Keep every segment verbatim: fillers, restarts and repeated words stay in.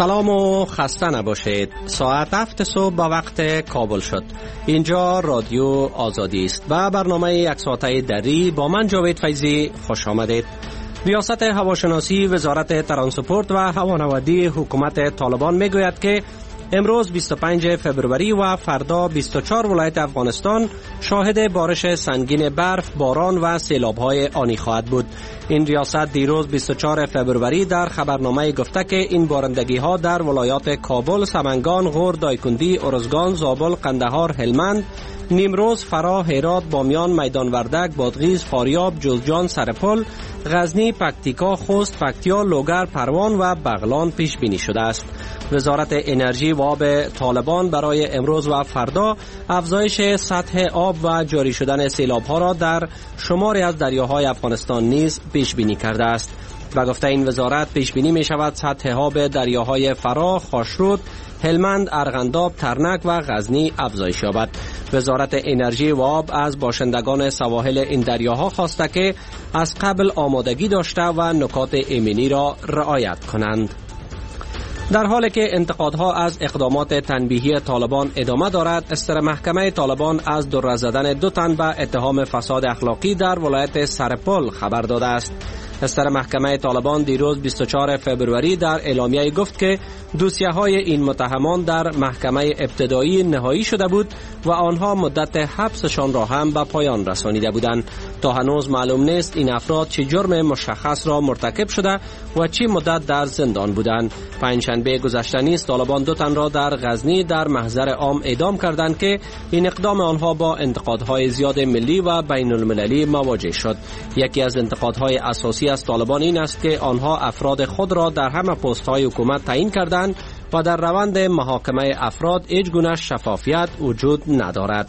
سلام و خسته نباشید. ساعت هفت صبح به وقت کابل شد. اینجا رادیو آزادی است و برنامه یک ساعته دری با من جاوید فیضی خوش آمدید. ریاست هواشناسی وزارت ترانسپورت و هوانوردی حکومت طالبان میگوید که امروز بیست و پنجم فوریه و فردا بیست و چهارم ولایت افغانستان شاهد بارش سنگین برف، باران و سیلاب‌های آنی خواهد بود. این ریاست دیروز بیست و چهارم فوریه در خبرنامه گفته که این بارندگی‌ها در ولایات کابل، سمنگان، غور، دایکندی، ارزگان، زابل، قندهار، هلمند، نیمروز، فرا، هرات، بامیان، میدان وردک، بادغیس، فاریاب، جوزجان، سرپل، غزنی، پکتیکا، خوست، پکتیا، لوگر، پروان و بغلان پیش بینی شده است. وزارت انرژی و آب طالبان برای امروز و فردا افزایش سطح آب و جاری شدن سیلاب‌ها را در شماری از دریاهای افغانستان نیز پیش بینی کرده است. و گفته این وزارت پیش بینی می شود سطح آب دریاهای فرا، خاشرود، هلمند، ارغنداب، ترنک و غزنی افزایش یابد. وزارت انرژی و آب از باشندگان سواحل این دریاها خواسته که از قبل آمادگی داشته و نکات ایمنی را رعایت کنند. در حالی که انتقادها از اقدامات تنبیهی طالبان ادامه دارد، استر محکمه طالبان از در زدن دو تن به اتهام فساد اخلاقی در ولایت سرپل خبر داده است. استر محکمه طالبان دیروز بیست و چهارم فوریه در اعلامیه گفت که دوسیه‌های این متهمان در محکمه ابتدایی نهایی شده بود و آنها مدت حبسشان را هم به پایان رسانیده بودند. تا هنوز معلوم نیست این افراد چه جرم مشخص را مرتکب شده و چه مدت در زندان بودند. پنجشنبه گذشته نیز طالبان دو تن را در غزنی در محضر عام اعدام کردند که این اقدام آنها با انتقادهای زیاد ملی و بین المللی مواجه شد. یکی از انتقادهای اساسی از طالبان این است که آنها افراد خود را در همه پست‌های حکومت تعیین کردند و در روند محاکمه افراد هیچ گونه شفافیت وجود ندارد.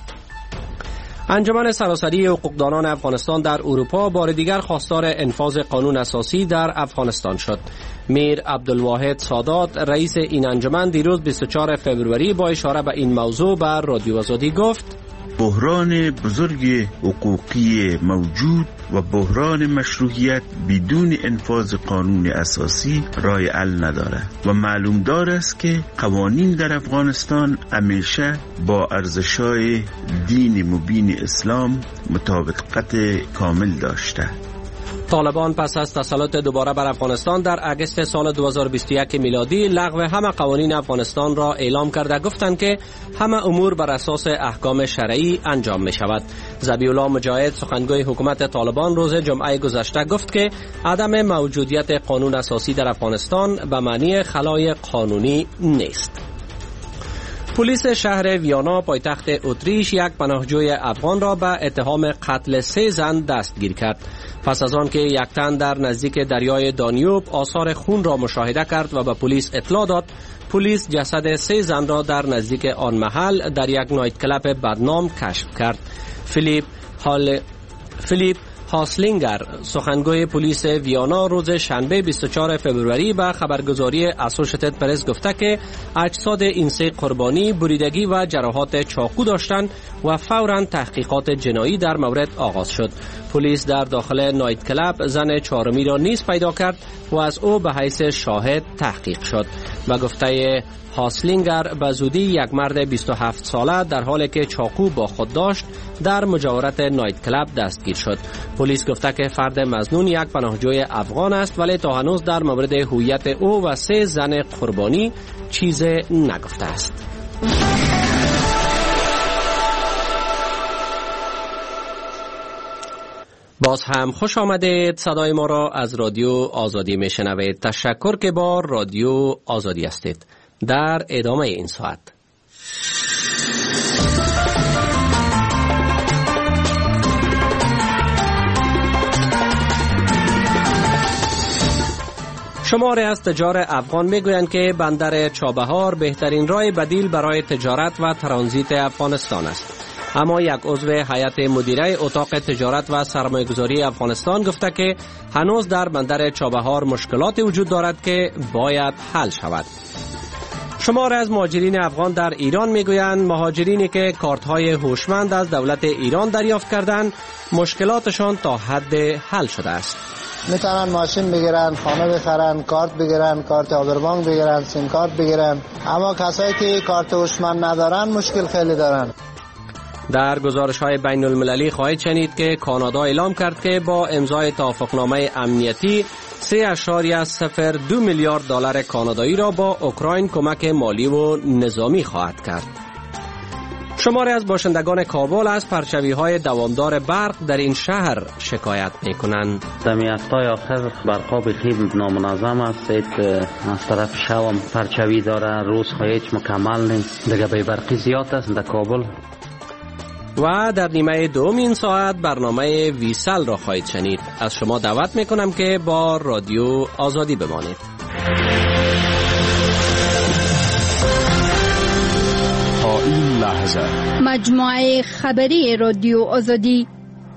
انجمن سراسری حقوقدانان افغانستان در اروپا بار دیگر خواستار انفاذ قانون اساسی در افغانستان شد. میر عبدالواحد سادات رئیس این انجمن دیروز بیست و چهارم فوریه با اشاره به این موضوع بر رادیو آزادی گفت: بحران بزرگ حقوقی موجود و بحران مشروعیت بدون انفاذ قانون اساسی راه حل ندارد و معلوم دار است که قوانین در افغانستان همیشه با ارزش‌های دین مبین اسلام مطابقت کامل داشته. طالبان پس از تسلط دوباره بر افغانستان در اگست سال دو هزار و بیست و یک میلادی لغو همه قوانین افغانستان را اعلام کرده گفتند که همه امور بر اساس احکام شرعی انجام می شود. ذبیح الله مجاهد سخنگوی حکومت طالبان روز جمعه گذشته گفت که عدم موجودیت قانون اساسی در افغانستان به معنی خلای قانونی نیست. پلیس شهر ویانا پایتخت اتریش یک پناهجوی افغان را به اتهام قتل سه زن دستگیر کرد. پس از آن که یک تن در نزدیک دریای دانیوب آثار خون را مشاهده کرد و به پلیس اطلاع داد، پلیس جسد سه زن را در نزدیک آن محل در یک نایت کلاب بدنام کشف کرد. فیلیپ هال فیلیپ هاسلینگر سخنگوی پلیس ویانا روز شنبه بیست و چهارم فوریه به خبرگزاری اسوشیتد پرس گفته که اجساد این سه قربانی بریدگی و جراحات چاقو داشتند و فوراً تحقیقات جنایی در مورد آغاز شد. پلیس در داخل نایت کلاب زن چهارمی را نیز پیدا کرد و از او به حیث شاهد تحقیق شد. و گفته هاسلینگر به زودی یک مرد بیست و هفت ساله در حالی که چاقو با خود داشت در مجاورت نایت کلاب دستگیر شد. پلیس گفته که فرد مظنون یک پناهجوی افغان است ولی تا هنوز در مورد هویت او و سه زن قربانی چیز نگفته است. باز هم خوش آمدید. صدای ما را از رادیو آزادی میشنوید. تشکر که با رادیو آزادی هستید. در ادامه این ساعت شماری از تجار افغان میگویند که بندر چابهار بهترین راه بدیل برای تجارت و ترانزیت افغانستان است. اما یک عضو هیئت مدیره اتاق تجارت و سرمایه‌گذاری افغانستان گفته که هنوز در بندر چابهار مشکلات وجود دارد که باید حل شود. شمار از مهاجرین افغان در ایران میگویند مهاجرینی که کارت‌های هوشمند از دولت ایران دریافت کردند مشکلاتشان تا حد حل شده است. میتونن ماشین بگیرن، خانه بخرن، کارت بگیرن، کارت آبربانک بگیرن، سیم کارت بگیرن، اما کسایی که کارت هوشمند ندارن مشکل خیلی دارن. در گزارش‌های بین المللی خواهید شنید که کانادا اعلام کرد که با امضای توافقنامه امنیتی سه اشاریه صفر دو میلیارد دلار کانادایی را با اوکراین کمک مالی و نظامی خواهد کرد. شماری از باشندگان کابل از پرچوی‌های دوامدار برق در این شهر شکایت می‌کنند. در هفته‌های آخر برقا بخیر نامنظم است، از طرف شوم پرچوی داره، روز هیچ مکمل نیست، دیگه بی برقی زیاد است در کابل. و در نیمه دوم این ساعت برنامه ویسل را خواهید شنید. از شما دعوت میکنم که با رادیو آزادی بمانید. تا این لحظه مجموعه خبری رادیو آزادی.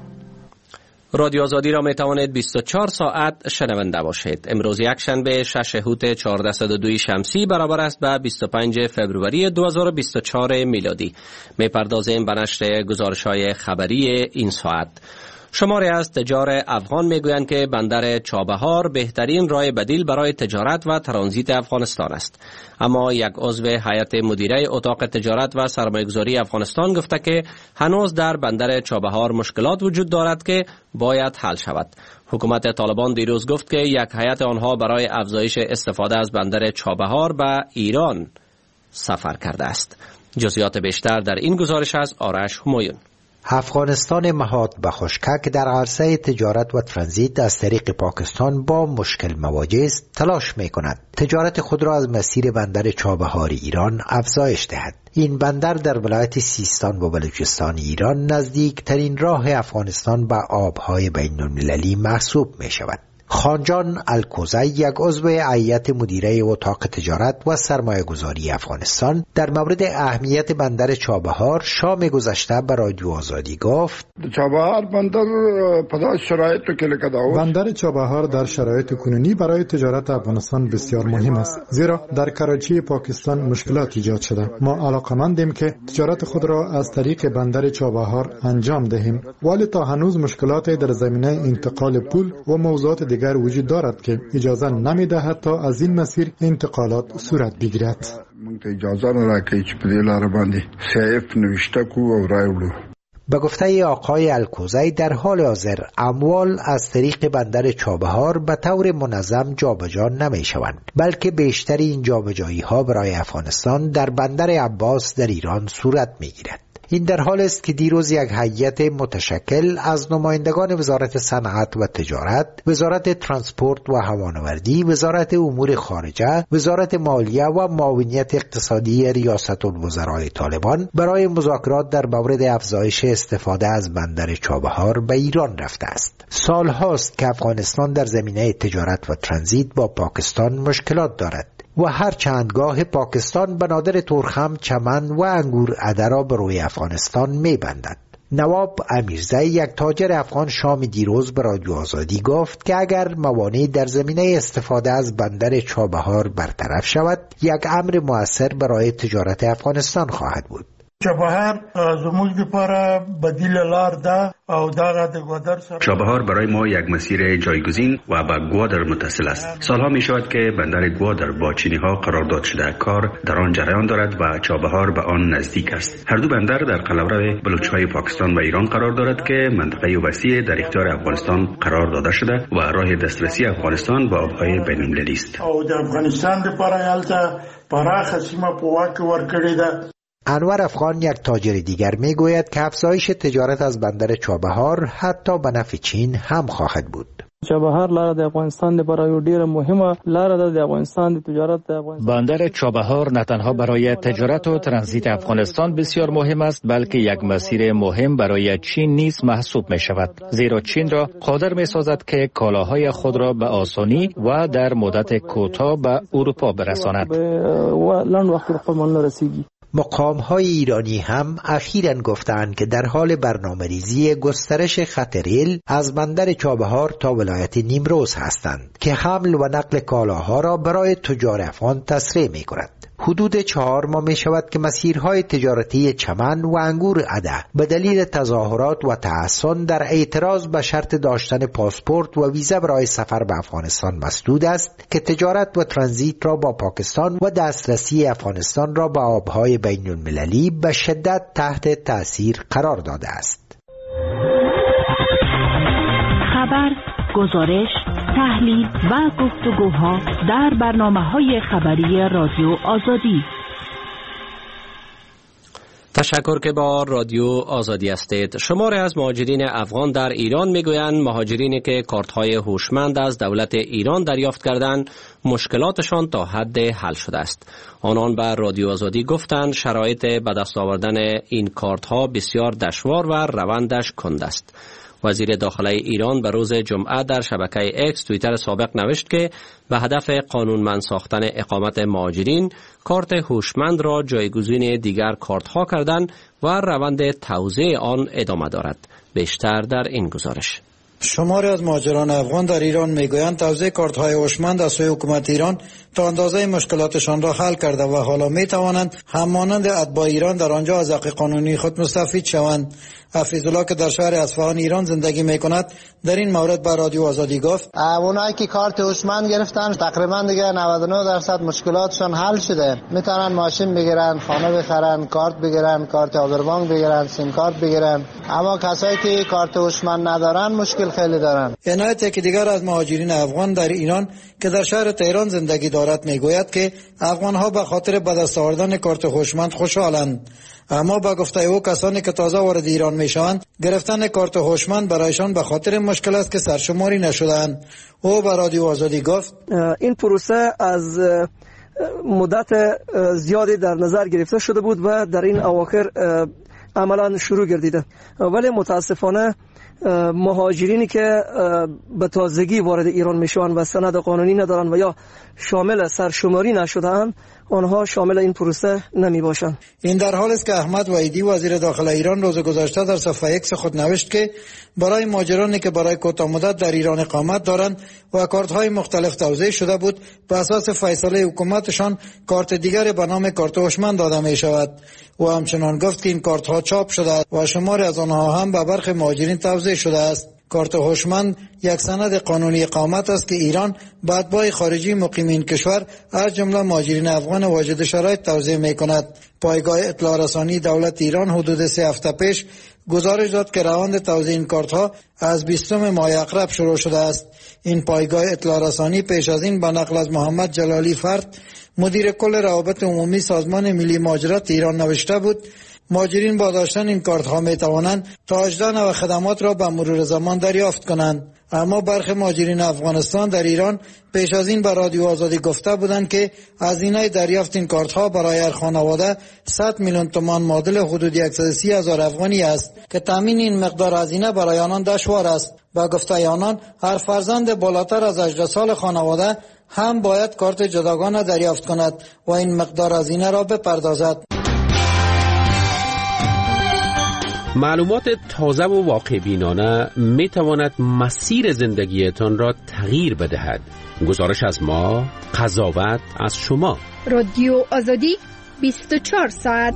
رادیو آزادی را می توانید بیست و چهار ساعت شنونده باشید. امروز یک شنبه شش هوت چهارصد و دو شمسی برابر است به بیست و پنج فوریه دو هزار و بیست و چهار میلادی. می پردازیم به نشر گزارش‌های خبری این ساعت. شماری از تجار افغان میگویند که بندر چابهار بهترین راه بدیل برای تجارت و ترانزیت افغانستان است. اما یک عضو هیئت مدیره اتاق تجارت و سرمایه‌گذاری افغانستان گفته که هنوز در بندر چابهار مشکلات وجود دارد که باید حل شود. حکومت طالبان دیروز گفت که یک هیئت آنها برای افزایش استفاده از بندر چابهار به ایران سفر کرده است. جزئیات بیشتر در این گزارش از آرش همایون. افغانستان مهاد به خشکک در عرصه تجارت و ترانزیت از طریق پاکستان با مشکل مواجه است، تلاش می کند تجارت خود را از مسیر بندر چابهار ایران افزایش دهد. این بندر در ولایت سیستان و بلوچستان ایران نزدیک ترین راه افغانستان به آبهای بین المللی محسوب می شود. خانجان الکوزی، یک عضو هیئت مدیره اتاق تجارت و سرمایه گذاری افغانستان، در مورد اهمیت بندر چابهار شام گذشته به رادیو آزادی گفت: چابهار بندر پداش شرایط که لکداو بندر چابهار در شرایط کنونی برای تجارت افغانستان بسیار مهم است، زیرا در کراچی پاکستان مشکلات ایجاد شده. ما علاقمندیم که تجارت خود را از طریق بندر چابهار انجام دهیم، ولی تا هنوز مشکلات در زمینه انتقال پول و موضوعات دیگر وجود دارد که اجازه نمی‌دهد تا از این مسیر انتقالات صورت بگیرد. اجازه نراکه چې په دې لار باندې سیف نوشته کو او راوړو. به گفته آقای الکوزی، در حال حاضر اموال از طریق بندر چابهار به طور منظم جابجا نمی شوند، بلکه بیشتر این جابجایی ها برای افغانستان در بندر عباس در ایران صورت می گیرد. این در حال است که دیروز یک هیئت متشکل از نمایندگان وزارت صنعت و تجارت، وزارت ترانسپورت و هوانوردی، وزارت امور خارجه، وزارت مالیه و معاونیت اقتصادی ریاست الوزراء طالبان برای مذاکرات در مورد افزایش استفاده از بندر چابهار به ایران رفته است. سال هاست که افغانستان در زمینه تجارت و ترانزیت با پاکستان مشکلات دارد و هر چندگاه پاکستان بنادر ترخم، چمن و انگور عده را به روی افغانستان می بندد. نواب امیرزی، یک تاجر افغان، شام دیروز به رادیو آزادی گفت که اگر موانع در زمینه استفاده از بندر چابهار برطرف شود، یک امر مؤثر برای تجارت افغانستان خواهد بود. چابهار زموږ لپاره بدیل لار ده او دغه د گوادر سره چابهار برای ما یک مسیر جایگزین و به گوادر متصل است. سالها می شود که بندر گوادر با چینی ها قرارداد شده، کار در آن جریان دارد و چابهار به آن نزدیک است. هر دو بندر در قلمرو بلوچهای پاکستان و ایران قرار دارد که منطقه وسیع در اختیار افغانستان قرار داده شده و راه دسترسی افغانستان به آبهای بین المللی است. او د افغانستان لپاره یالته پراخه سیمه په واک ورکړې ده. انور افغان، یک تاجر دیگر، می گوید که افزایش تجارت از بندر چابهار حتی به نفع چین هم خواهد بود. چابهار لاره د افغانستان لپاره یو ډیره مهمه لاره ده د افغانستان د تجارت د افغانستان. بندر چابهار نه تنها برای تجارت و ترانزیت افغانستان بسیار مهم است، بلکه یک مسیر مهم برای چین نیز محسوب می شود، زیرا چین را قادر می سازد که کالاهای خود را به آسانی و در مدت کوتاه به اروپا برساند. و لند وقت خپل منل رسیږي. مقام‌های ایرانی هم اخیراً گفتند که در حال برنامه‌ریزی گسترش خط ریل از بندر چابهار تا ولایت نیمروز هستند که حمل و نقل کالاها را برای تجار افغان تسریع می‌کند. حدود چهار ماه می شود که مسیرهای تجارتی چمن و انگور عده به دلیل تظاهرات و تحصن در اعتراض به شرط داشتن پاسپورت و ویزا برای سفر به افغانستان مسدود است که تجارت و ترانزیت را با پاکستان و دسترسی افغانستان را به آبهای بین المللی به شدت تحت تأثیر قرار داده است. خبر، گزارش، تحلیل و گفتگوها در برنامه‌های خبری رادیو آزادی. تشکر که با رادیو آزادی هستید. شماری از مهاجرین افغان در ایران میگویند مهاجرینی که کارت‌های هوشمند از دولت ایران دریافت کردند مشکلاتشان تا حد حل شده است. آنان به رادیو آزادی گفتند شرایط به دست آوردن این کارت‌ها بسیار دشوار و روندش کند است. وزیر داخله ایران به روز جمعه در شبکه اکس توییتر سابق نوشت که به هدف قانونمند ساختن اقامت مهاجرین کارت هوشمند را جایگزین دیگر کارت‌ها کردند و روند توزیع آن ادامه دارد. بیشتر در این گزارش. شماری از مهاجران افغان در ایران میگویند توزیع کارت‌های هوشمند از سوی حکومت ایران تا اندازه مشکلاتشان را حل کرده و حالا میتوانند همانند اتباع ایران در آنجا از حق قانونی خود مستفید شوند. حفیظالله که در شهر اصفهان ایران زندگی میکند در این مورد به رادیو آزادی گفت اونایی که کارت هوشمند گرفتن تقریبا دیگه نود و نه درصد مشکلاتشان حل شده. میتونن ماشین بگیرن، خانه بخرن، کارت بگیرن، کارت آبربانک بگیرن، سیم کارت بگیرن. اما کسایی که کارت هوشمند ندارن مشکل خیلی دارن. عنایت که دیگر از مهاجرین افغان در ایران که در شهر تهران زندگی دارد میگوید که افغان‌ها به خاطر به دست آوردن کارت هوشمند خوشحالند. اما با گفته او کسانی که تازه وارد ایران میشوند گرفتن کارت هوشمند برایشان به خاطر مشکل است که سرشماری نشدند. او به رادیو آزادی گفت این پروسه از مدت زیادی در نظر گرفته شده بود و در این اواخر عملا شروع گردیده، ولی متاسفانه مهاجرینی که به تازگی وارد ایران میشوند و سند قانونی ندارند و یا شامل سرشماری نشده‌اند آنها شامل این پروسه نمی باشند. این در حالی است که احمد وحیدی وزیر داخله ایران روز گذشته در صفحه اکس خود نوشت که برای مهاجرانی که برای کوتاه مدت در ایران اقامت دارند و کارت‌های مختلف توزیع شده بود به اساس فیصله حکومتشان کارت دیگر به نام کارت هوشمند داده می شود. و همچنان گفت که این کارت‌ها چاپ شده و شماری از آنها هم به برخی مهاجرین توزیع شده است. کارت هوشمند یک سند قانونی اقامت است که ایران به اتباع خارجی مقیمین کشور از جمله مهاجرین افغان واجد شرایط توزیع می کند. پایگاه اطلاع رسانی دولت ایران حدود سه هفته پیش گزارش داد که روند توزیع این کارت‌ها از بیستم ماه اقرب شروع شده است. این پایگاه اطلاع رسانی پیش از این به نقل از محمد جلالی فرد مدیر کل روابط عمومی سازمان ملی مهاجرت ایران نوشته بود مهاجرین با داشتن این کارت ها می توانند تا هجده نوع خدمات را به مرور زمان دریافت کنند. اما برخی مهاجرین افغانستان در ایران پیش از این به رادیو آزادی گفته بودند که هزینه دریافت این کارت ها برای هر خانواده صد میلیون تومان معادل حدود صد و سی هزار افغانی است که تامین این مقدار هزینه برای آنان دشوار است. با گفته آنان هر فرزند بالاتر از هجده سال خانواده هم باید کارت جداگانه دریافت کند و این مقدار هزینه را بپردازد. معلومات تازه و واقع بینانه می تواند مسیر زندگیتان را تغییر بدهد. گزارش از ما، قضاوت از شما. رادیو آزادی بیست و چهار ساعت.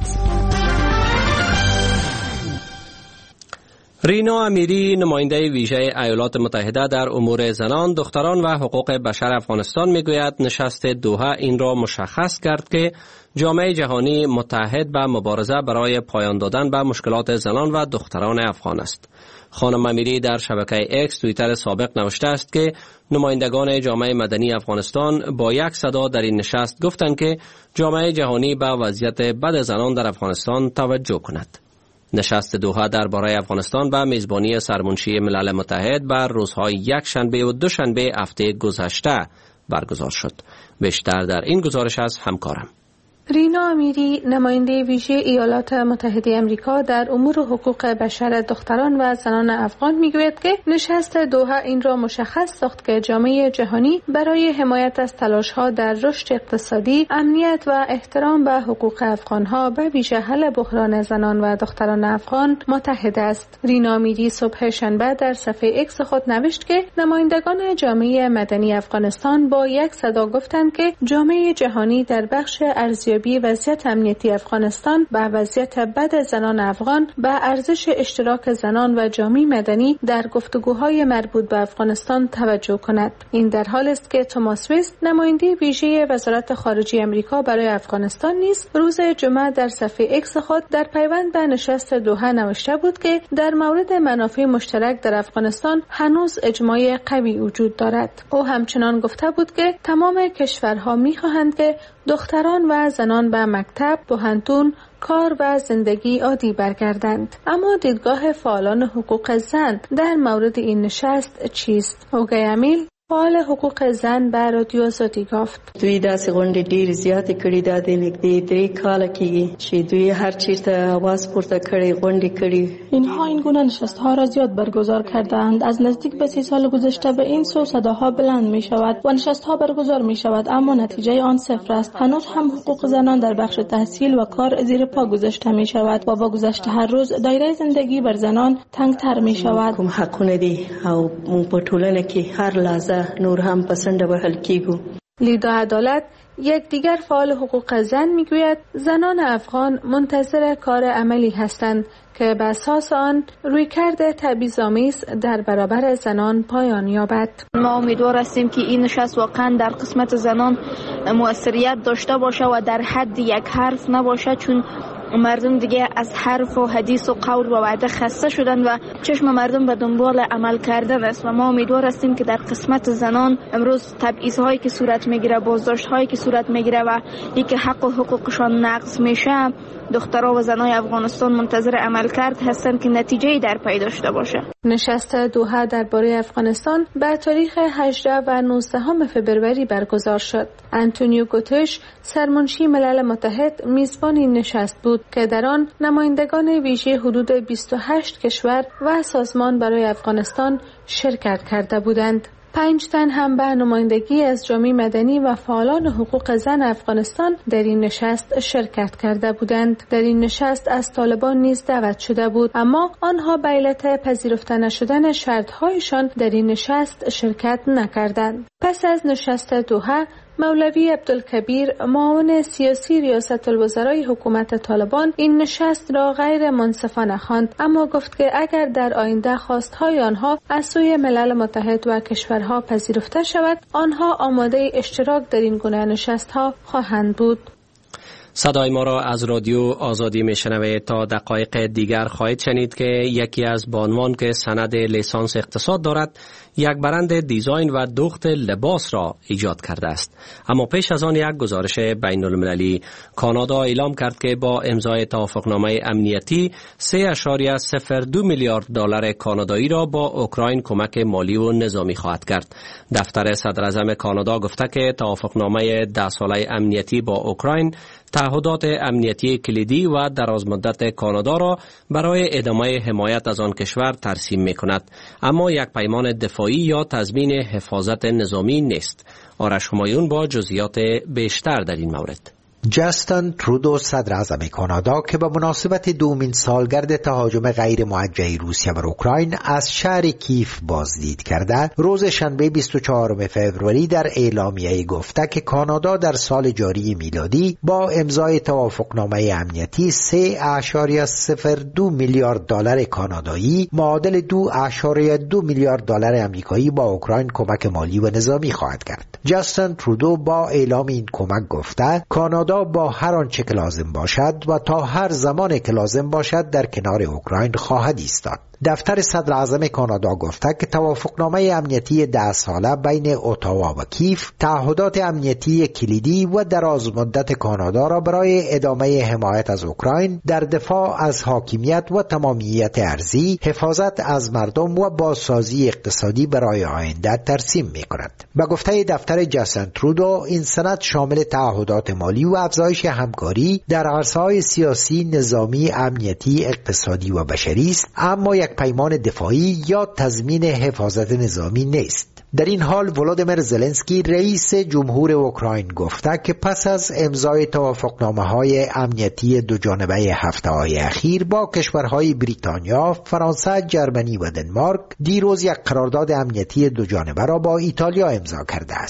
رینا امیری نماینده ویژه ایالات متحده در امور زنان، دختران و حقوق بشر افغانستان میگوید نشست دوحه این را مشخص کرد که جامعه جهانی متحد به مبارزه برای پایان دادن به مشکلات زنان و دختران افغان است. خانم امیری در شبکه اکس توییتر سابق نوشته است که نمایندگان جامعه مدنی افغانستان با یک صدا در این نشست گفتند که جامعه جهانی به وضعیت بد زنان در افغانستان توجه کند. نشست دوحه درباره افغانستان به میزبانی سرمنشی ملل متحد بر روزهای یک شنبه و دو شنبه هفته گذشته برگزار شد. بیشتر در این گزارش از همکارم. رینا امیری نماینده ویژه ایالات متحده آمریکا در امور حقوق بشر دختران و زنان افغان میگوید که نشست دوحه این را مشخص ساخت که جامعه جهانی برای حمایت از تلاش‌ها در رشد اقتصادی، امنیت و احترام به حقوق افغان‌ها به ویژه حل بحران زنان و دختران افغان متحد است. رینا امیری صبح شنبه در صفحه اکس خود نوشت که نمایندگان جامعه مدنی افغانستان با یک صدا گفتند که جامعه جهانی در بخش ارزیابی ارزیابی وضعیت امنیتی افغانستان و وضعیت بد زنان افغان به ارزش اشتراک زنان و جامعه مدنی در گفتگوهای مربوط به افغانستان توجه کند. این در حال است که توماس ویست نماینده ویژه وزارت خارجه آمریکا برای افغانستان نیز روز جمعه در صفحه اکس خود در پیوند به نشست دوحه نوشته بود که در مورد منافع مشترک در افغانستان هنوز اجماع قوی وجود دارد. او همچنان گفته بود که تمام کشورها می‌خواهند که دختران و زنان به مکتب، پوهنتون، کار و زندگی عادی برگردند. اما دیدگاه فعالان حقوق زن در مورد این نشست چیست؟ اوگای امیل، فعال حقوق زن به رادیو آزادی گفت: دوی داسې غونډې ډېرې زیاتې کړې ده، د نږدې درې کاله کېږي چې دوی هر چیرته آواز پورته کړی، غونډې کړي. اینها این گونه نشست‌ها را زیاد برگزار کردند. از نزدیک به سی سال گذشته به این سو صداها بلند می شود و نشست‌ها برگزار می شود، اما نتیجه آن صفر است. هنوز هم حقوق زنان در بخش تحصیل و کار زیر پا گذاشته می شود و با گذشت هر روز دایره زندگی بر زنان تنگ‌تر می شود. کوم حقونه دي او په ټولنه کې هر لحظه نور هم پسند وهل کیږي. لیدا عدالت، یک دیگر فعال حقوق زن، میگوید زنان افغان منتظر کار عملی هستند که به اساس آن رویکرد تبعیض‌آمیز در برابر زنان پایان یابد. ما امیدوار هستیم که این نشست واقعا در قسمت زنان موثریت داشته باشه و در حد یک حرف نباشه، چون مردم دیگه از حرف و حدیث و قول و وعده خسته شدن و چشم مردم به دنبال عمل کردن است و ما امیدوار هستیم که در قسمت زنان امروز تبعیض‌هایی که صورت میگیره، بازداشت‌هایی که صورت میگیره و اینکه حق و حقوقشان نقض میشه، دخترها و زنای افغانستان منتظر عملکرد هستند که نتیجه‌ای در پی داشته باشه. نشست دوحه درباره افغانستان به تاریخ هجدهم و نوزدهم فوریه برگزار شد. آنتونیو گوترش، سرمنشی ملل متحد، میزبان این نشست بود که در آن نمایندگان ویژه حدود بیست و هشت کشور و سازمان برای افغانستان شرکت کرده بودند. پنج تن هم به نمایندگی از جامعه مدنی و فعالان حقوق زن افغانستان در این نشست شرکت کرده بودند. در این نشست از طالبان نیز دعوت شده بود، اما آنها به علت پذیرفته نشدن شرط‌هایشان در این نشست شرکت نکردند. پس از نشست دوحه، مولوی عبدالکبیر، معاون سیاسی ریاست الوزرای حکومت طالبان، این نشست را غیر منصفانه خواند، اما گفت که اگر در آینده خواستهای آنها از سوی ملل متحد و کشورها پذیرفته شود، آنها آماده اشتراک در این گونه نشست‌ها خواهند بود. صدای ما را از رادیو آزادی میشنوید. تا دقایق دیگر خواهید شنید که یکی از بانوان که سند لیسانس اقتصاد دارد یک برند دیزاین و دوخت لباس را ایجاد کرده است. اما پیش از آن یک گزارش بین المللی. کانادا اعلام کرد که با امضای توافقنامه امنیتی سه اشاریه صفر دو میلیارد دلار کانادایی را با اوکراین کمک مالی و نظامی خواهد کرد. دفتر صدر اعظم کانادا گفته که توافقنامه ده ساله امنیتی با اوکراین تعهدات امنیتی کلیدی و درازمدت کانادا را برای ادامه حمایت از آن کشور ترسیم می کند، اما یک پیمان دفاعی یا تضمین حفاظت نظامی نیست. آرش همایون با جزئیات بیشتر در این مورد. جاستین ترودو، صدر اعظم کانادا، که به مناسبت دومین سالگرد تهاجم غیر موجه روسیه بر اوکراین از شهر کیف بازدید کرده، روز شنبه بیست و چهارم فوریه در اعلامیه گفته که کانادا در سال جاری میلادی با امضای توافقنامه امنیتی سه اشاریه صفر دو میلیارد دلار کانادایی معادل دو اشاریه دو میلیارد دلار آمریکایی با اوکراین کمک مالی و نظامی خواهد کرد. جاستین ترودو با اعلام این کمک گفته کانادا با هر آنچه که لازم باشد و تا هر زمان که لازم باشد در کنار اوکراین خواهد ایستاد. دفتر صدر اعظم کانادا گفته که توافقنامه امنیتی ده ساله بین اتاوا و کیف تعهدات امنیتی کلیدی و درازمدت کانادا را برای ادامه حمایت از اوکراین در دفاع از حاکمیت و تمامیت ارضی، حفاظت از مردم و بازسازی اقتصادی برای آینده ترسیم می کند. به گفته دفتر جاستین ترودو، این سند شامل تعهدات مالی و افزایش همکاری در عرصه‌های سیاسی، نظامی، امنیتی، اقتصادی و بشری است، اما یک پیمان دفاعی یا تضمین حفاظت نظامی نیست. در این حال ولادیمیر زلنسکی، رئیس جمهور اوکراین، گفته که پس از امضای توافقنامه‌های امنیتی دو جانبه هفته‌های اخیر با کشورهای بریتانیا، فرانسه، جرمنی و دنمارک، دیروز یک قرارداد امنیتی دو جانبه را با ایتالیا امضا کرده است.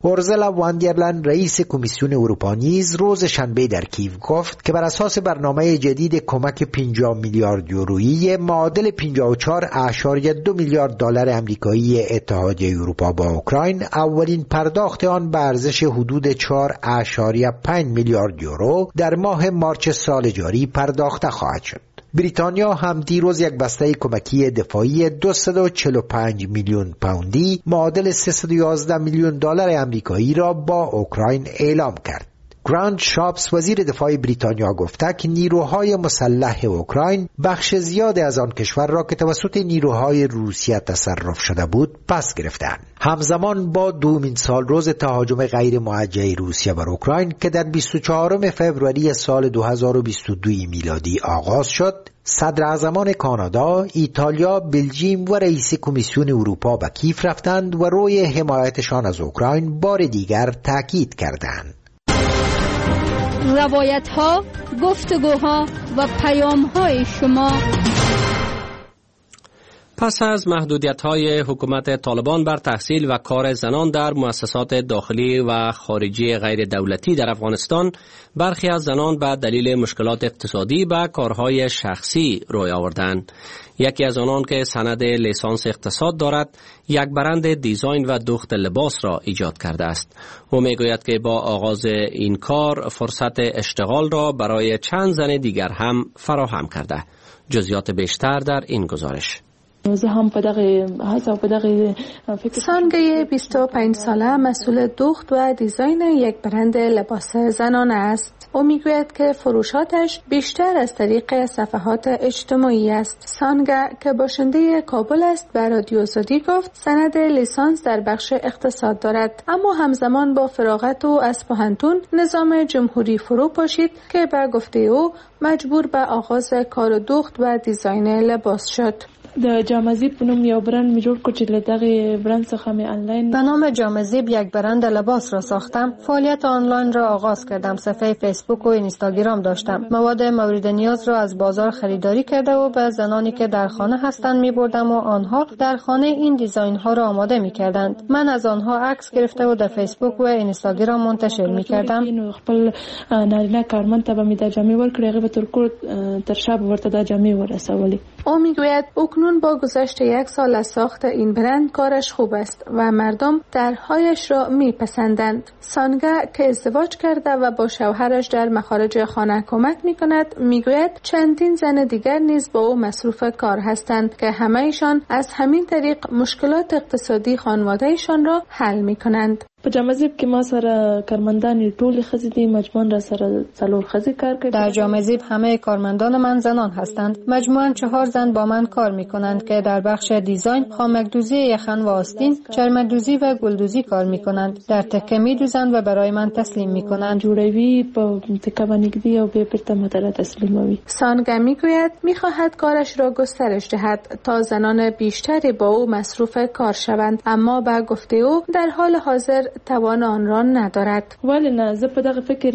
اورزلا واندرلند رئیس کمیسیون اروپا نیز روز شنبه در کیو گفت که بر اساس برنامه جدید کمک پنجاه میلیارد یورویی معادل پنجاه و چهار اشاریه دو میلیارد دلار آمریکایی اتحادیه اروپا با اوکراین اولین پرداخت آن به ارزش حدود چهار اشاریه پنج میلیارد یورو در ماه مارچ سال جاری پرداخته خواهد شد. بریتانیا هم دیروز یک بسته کمکی دفاعی دویست و چهل و پنج میلیون پوندی معادل سیصد و یازده میلیون دلار آمریکایی را با اوکراین اعلام کرد. گراند شاپس وزیر دفاع بریتانیا گفته که نیروهای مسلح اوکراین بخش زیاد از آن کشور را که توسط نیروهای روسیه تصرف شده بود پس گرفتند. همزمان با دومین سال روز تهاجم غیر موجه روسیه بر اوکراین که در بیست و چهارم فوریه سال دو هزار و بیست و دو میلادی آغاز شد، صدر اعظمان کانادا، ایتالیا، بلژیم و رئیس کمیسیون اروپا به کیف رفتند و روی حمایتشان از اوکراین بار دیگر تاکید کردند. روایت ها، گفتگوها و پیام های شما. پس از محدودیت‌های حکومت طالبان بر تحصیل و کار زنان در مؤسسات داخلی و خارجی غیر دولتی در افغانستان، برخی از زنان به دلیل مشکلات اقتصادی به کارهای شخصی روی آوردند. یکی از آنان که سند لیسانس اقتصاد دارد، یک برند دیزاین و دوخت لباس را ایجاد کرده است. او میگوید که با آغاز این کار فرصت اشتغال را برای چند زن دیگر هم فراهم کرده. جزئیات بیشتر در این گزارش. سانگه بیست و پنج ساله مسئول دوخت و دیزاین یک برند لباس زنانه است. او میگوید که فروشاتش بیشتر از طریق صفحات اجتماعی است. سانگه که باشنده کابل است به رادیو آزادی گفت سند لیسانس در بخش اقتصاد دارد، اما همزمان با فراغت او از پوهنتون نظام جمهوری فرو پاشید که به گفته او مجبور به آغاز کار دوخت و دیزاین لباس شد. د جامزیب په نوم یو برند می جوړ کړ چې له دغه برند څخه می آنلاین به نام جامزیب یک برند لباس را ساختم. فعالیت آنلاین را آغاز کردم. صفحه فیسبوک و اینستاگرام داشتم. مواد مورد نیاز را از بازار خریداری کرده و به زنانی که در خانه هستند می بردم و آنها در خانه این دیزاین ها را آماده می کردند. من از آنها عکس گرفته و در فیسبوک و اینستاگرام منتشر می کردم. خپل نارینه کارمند ته به می د جامې ورکړې، هغه به تر کور تر شب ورته د جامې ورسولې. او میگوید اکنون با گذشت یک سال از ساخت این برند کارش خوب است و مردم درهایش را میپسندند. سانگه که ازدواج کرده و با شوهرش در مخارج خانه کمک میکند میگوید چندین زن دیگر نیز با او مصروف کار هستند که همه‌شان از همین طریق مشکلات اقتصادی خانواده‌شان را حل میکنند. په جامزیب کې ما سره کارمندان ټول خزي دي، مجموعاً را سره څلور خزي کار کوي. در جامزیب همه کارمندان من زنان هستند. مجموعاً چهار زن با من کار میکنند که در بخش دیزاین، خامک‌دوزی یخن و آستین، چرم‌دوزی و گلدوزی کار میکنند. در تکه میدوزند و برای من تسلیم میکنند. جوړوي په تکه باندې دی او به پرته متره تسلیموي. سانگه میگوید میخواهد کارش را گسترش دهد تا زنان بیشتری با او مصروف کار شوند، اما با گفته او در حال حاضر توان آن را ندارد. ولی نه زه په دغه فکر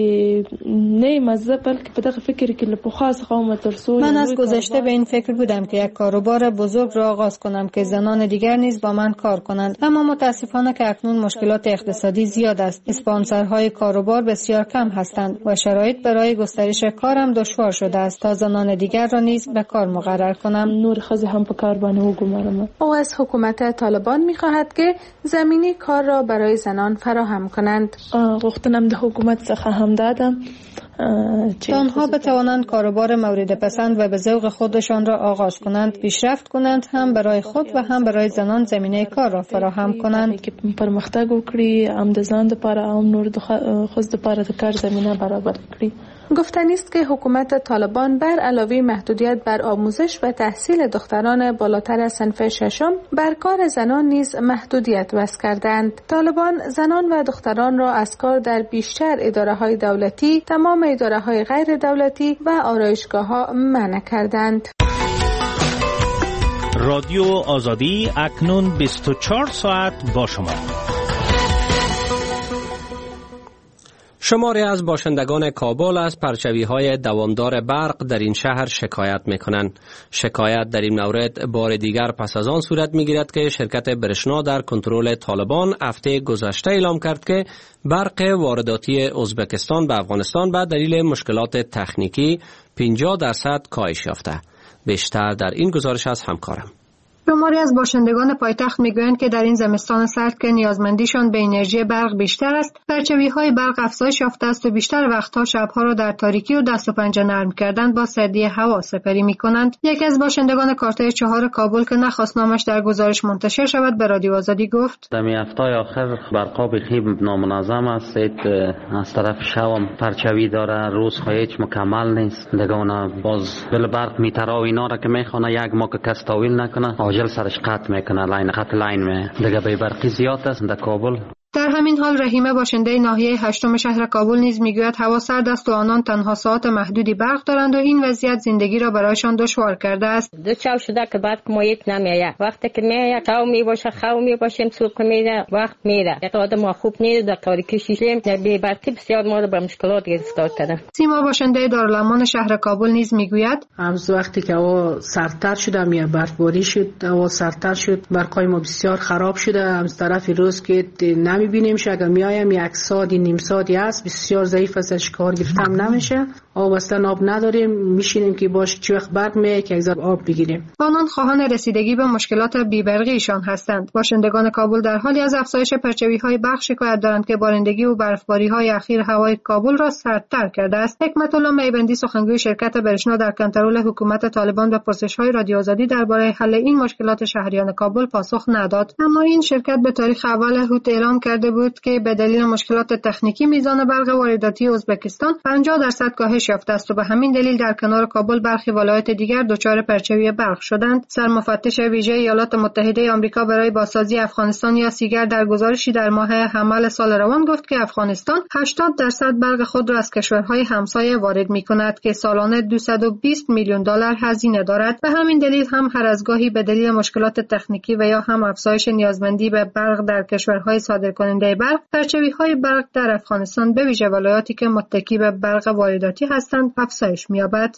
کې نه مزه بلکې په دغه فکر کې له پخواس قوم ترسو. من از گذشته به این فکر بودم که یک کاروبار بزرگ را آغاز کنم که زنان دیگر نیز با من کار کنند، اما متاسفانه که اکنون مشکلات اقتصادی زیاد است. اسپانسرهای کاروبار بسیار کم هستند و شرایط برای گسترش کارم دشوار شده است تا زنان دیگر را نیز به کار مقرر کنم. نور خزه هم په کار باندې وګمارم. او از حکومت طالبان می‌خواهد که زمینه کار را برای زنان فراهم کنند. غوښتنم د حکومت څخه هم دادم تا آنها بتوانند کاروبار مورد پسند و به ذوق خودشان را آغاز کنند، پیشرفت کنند، هم برای خود و هم برای زنان زمینه کار را فراهم کنند. که پرمختګ وکړي، هم د ځان لپاره او نور د خود لپاره د کار زمینه برابر کړي. گفتنی است که حکومت طالبان بر علاوه محدودیت بر آموزش و تحصیل دختران بالاتر از صنف ششم، بر کار زنان نیز محدودیت وضع کردند. طالبان زنان و دختران را از کار در بیشتر اداره‌های دولتی، تمام اداره‌های غیر دولتی و آرایشگاه‌ها منع کردند. رادیو آزادی اکنون بیست و چهار ساعت با شما. شماری از باشندگان کابل از پرچوی‌های دوامدار برق در این شهر شکایت می‌کنند. شکایت در این مورد بار دیگر پس از آن صورت می‌گیرد که شرکت برشنا در کنترل طالبان هفته گذشته اعلام کرد که برق وارداتی ازبکستان به افغانستان به دلیل مشکلات تکنیکی پنجاه درصد کاهش یافته. بیشتر در این گزارش از همکارم. شماری از باشندگان پایتخت میگویند که در این زمستان سرد که نیازمندیشان به انرژی برق بیشتر است، پرچوی‌های برق افزایش یافته است و بیشتر وقتها شبها را در تاریکی و دست و پنجه نرم کردن با سردی هوا سپری می‌کنند. یکی از باشندگان کارته چهار کابل که نخواست نامش در گزارش منتشر شود به رادیو آزادی گفت: در هفته آخر برقا بخی نامنظم است، از طرف شوم پرچوی داره، روز هیچ مکمل نیست، دگونه باز بل برق میتره و اینا را که میخونه یک ما که کس تاویل نکنه عاجل سرش قطع میکنه، لاین خط لاین می دیگه به برقی زیاد است در کابل. در همین حال رحیمه باشنده ناحیه هشتم شهر کابل نیز میگوید هوا سرد است و آنان تنها ساعت محدودی برق دارند و این وضعیت زندگی را برایشان دشوار کرده است. دو چاو شده که برق ما یک نمیآید، وقتی که میآید چاو میباشه خو میباشیم صبح میره وقت میره، اقدام ما خوب نیست، در تاریکی شیشیم در بی برقی بسیار ما را به مشکلات گرفتار کرده. سیما باشنده دارالامان شهر کابل نیز میگوید از وقتی که هوا سردتر شده میاد برفباری شد، هوا سردتر شد، برقای ما بسیار خراب شده، از طرف روز که نمیبینیم اگر میایم یک ساعتی نیم ساعتی است بسیار ضعیف است، کار گرفتم نمیشه، آب اصلا آب نداریم، میشینیم که باش چه وقت برق میاد که یک ذره آب بگیریم. آنان خواهان رسیدگی به مشکلات بی‌برقیشان هستند. باشندگان کابل در حالی از افزایش پرچوی‌های برق شکایت دارند که بارندگی و برفباری‌های اخیر هوای کابل را سردتر کرده است. حکمت الله میبندی سخنگوی شرکت برشنا در کنترل حکومت طالبان به پرسش‌های رادیو آزادی درباره حل این مشکلات شهریان کابل پاسخ نداد، اما این شرکت به تاریخ اول هوت اعلام کرده بود که به دلیل مشکلات تکنیکی میزان برق وارداتی ازبکستان پنجاه درصد کاهش یافته است و به همین دلیل در کنار کابل برخی ولایات دیگر دچار پرچوی برق شدند. سرمفتش ویژه ایالات متحده آمریکا برای بازسازی افغانستان یا سیگر در گزارشی در ماه حمل سال روان گفت که افغانستان هشتاد درصد برق خود را از کشورهای همسایه وارد می‌کند که سالانه دویست و بیست میلیون دلار هزینه دارد. به همین دلیل هم هر از گاهی به دلیل مشکلات تکنیکی و یا هم افزایش نیازمندی به برق در کشورهای صادرکننده برق، پرچوی‌های برق در افغانستان به ویژه ولایاتی که متکی به برق وارداتی هستند افزایش می‌یابد.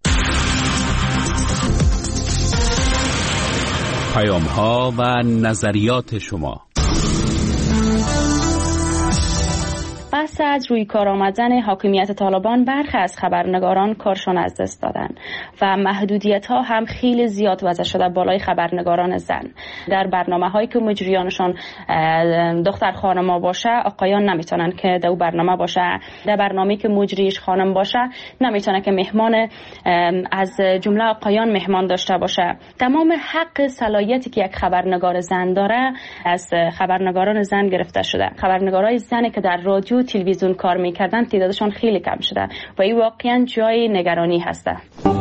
پیام‌ها و نظریات شما. پس از روی کار آمدن حاکمیت طالبان برخی از خبرنگاران کارشان از دست دادن و محدودیت ها هم خیلی زیاد وضع شده بالای خبرنگاران زن. در برنامه هایی که مجریانشان دختر خانم ها باشه آقایان نمیتونن که در برنامه باشه، در برنامه‌ای که مجریش خانم باشه نمیتونه که مهمان از جمله آقایان مهمان داشته باشه. تمام حق صلاحیتی که یک خبرنگار زن داره از خبرنگاران زن گرفته شده. خبرنگارای زنی که در رادیو تلویزیون کار میکردن تعدادشان خیلی کم شده و این واقعا جای نگرانی هسته.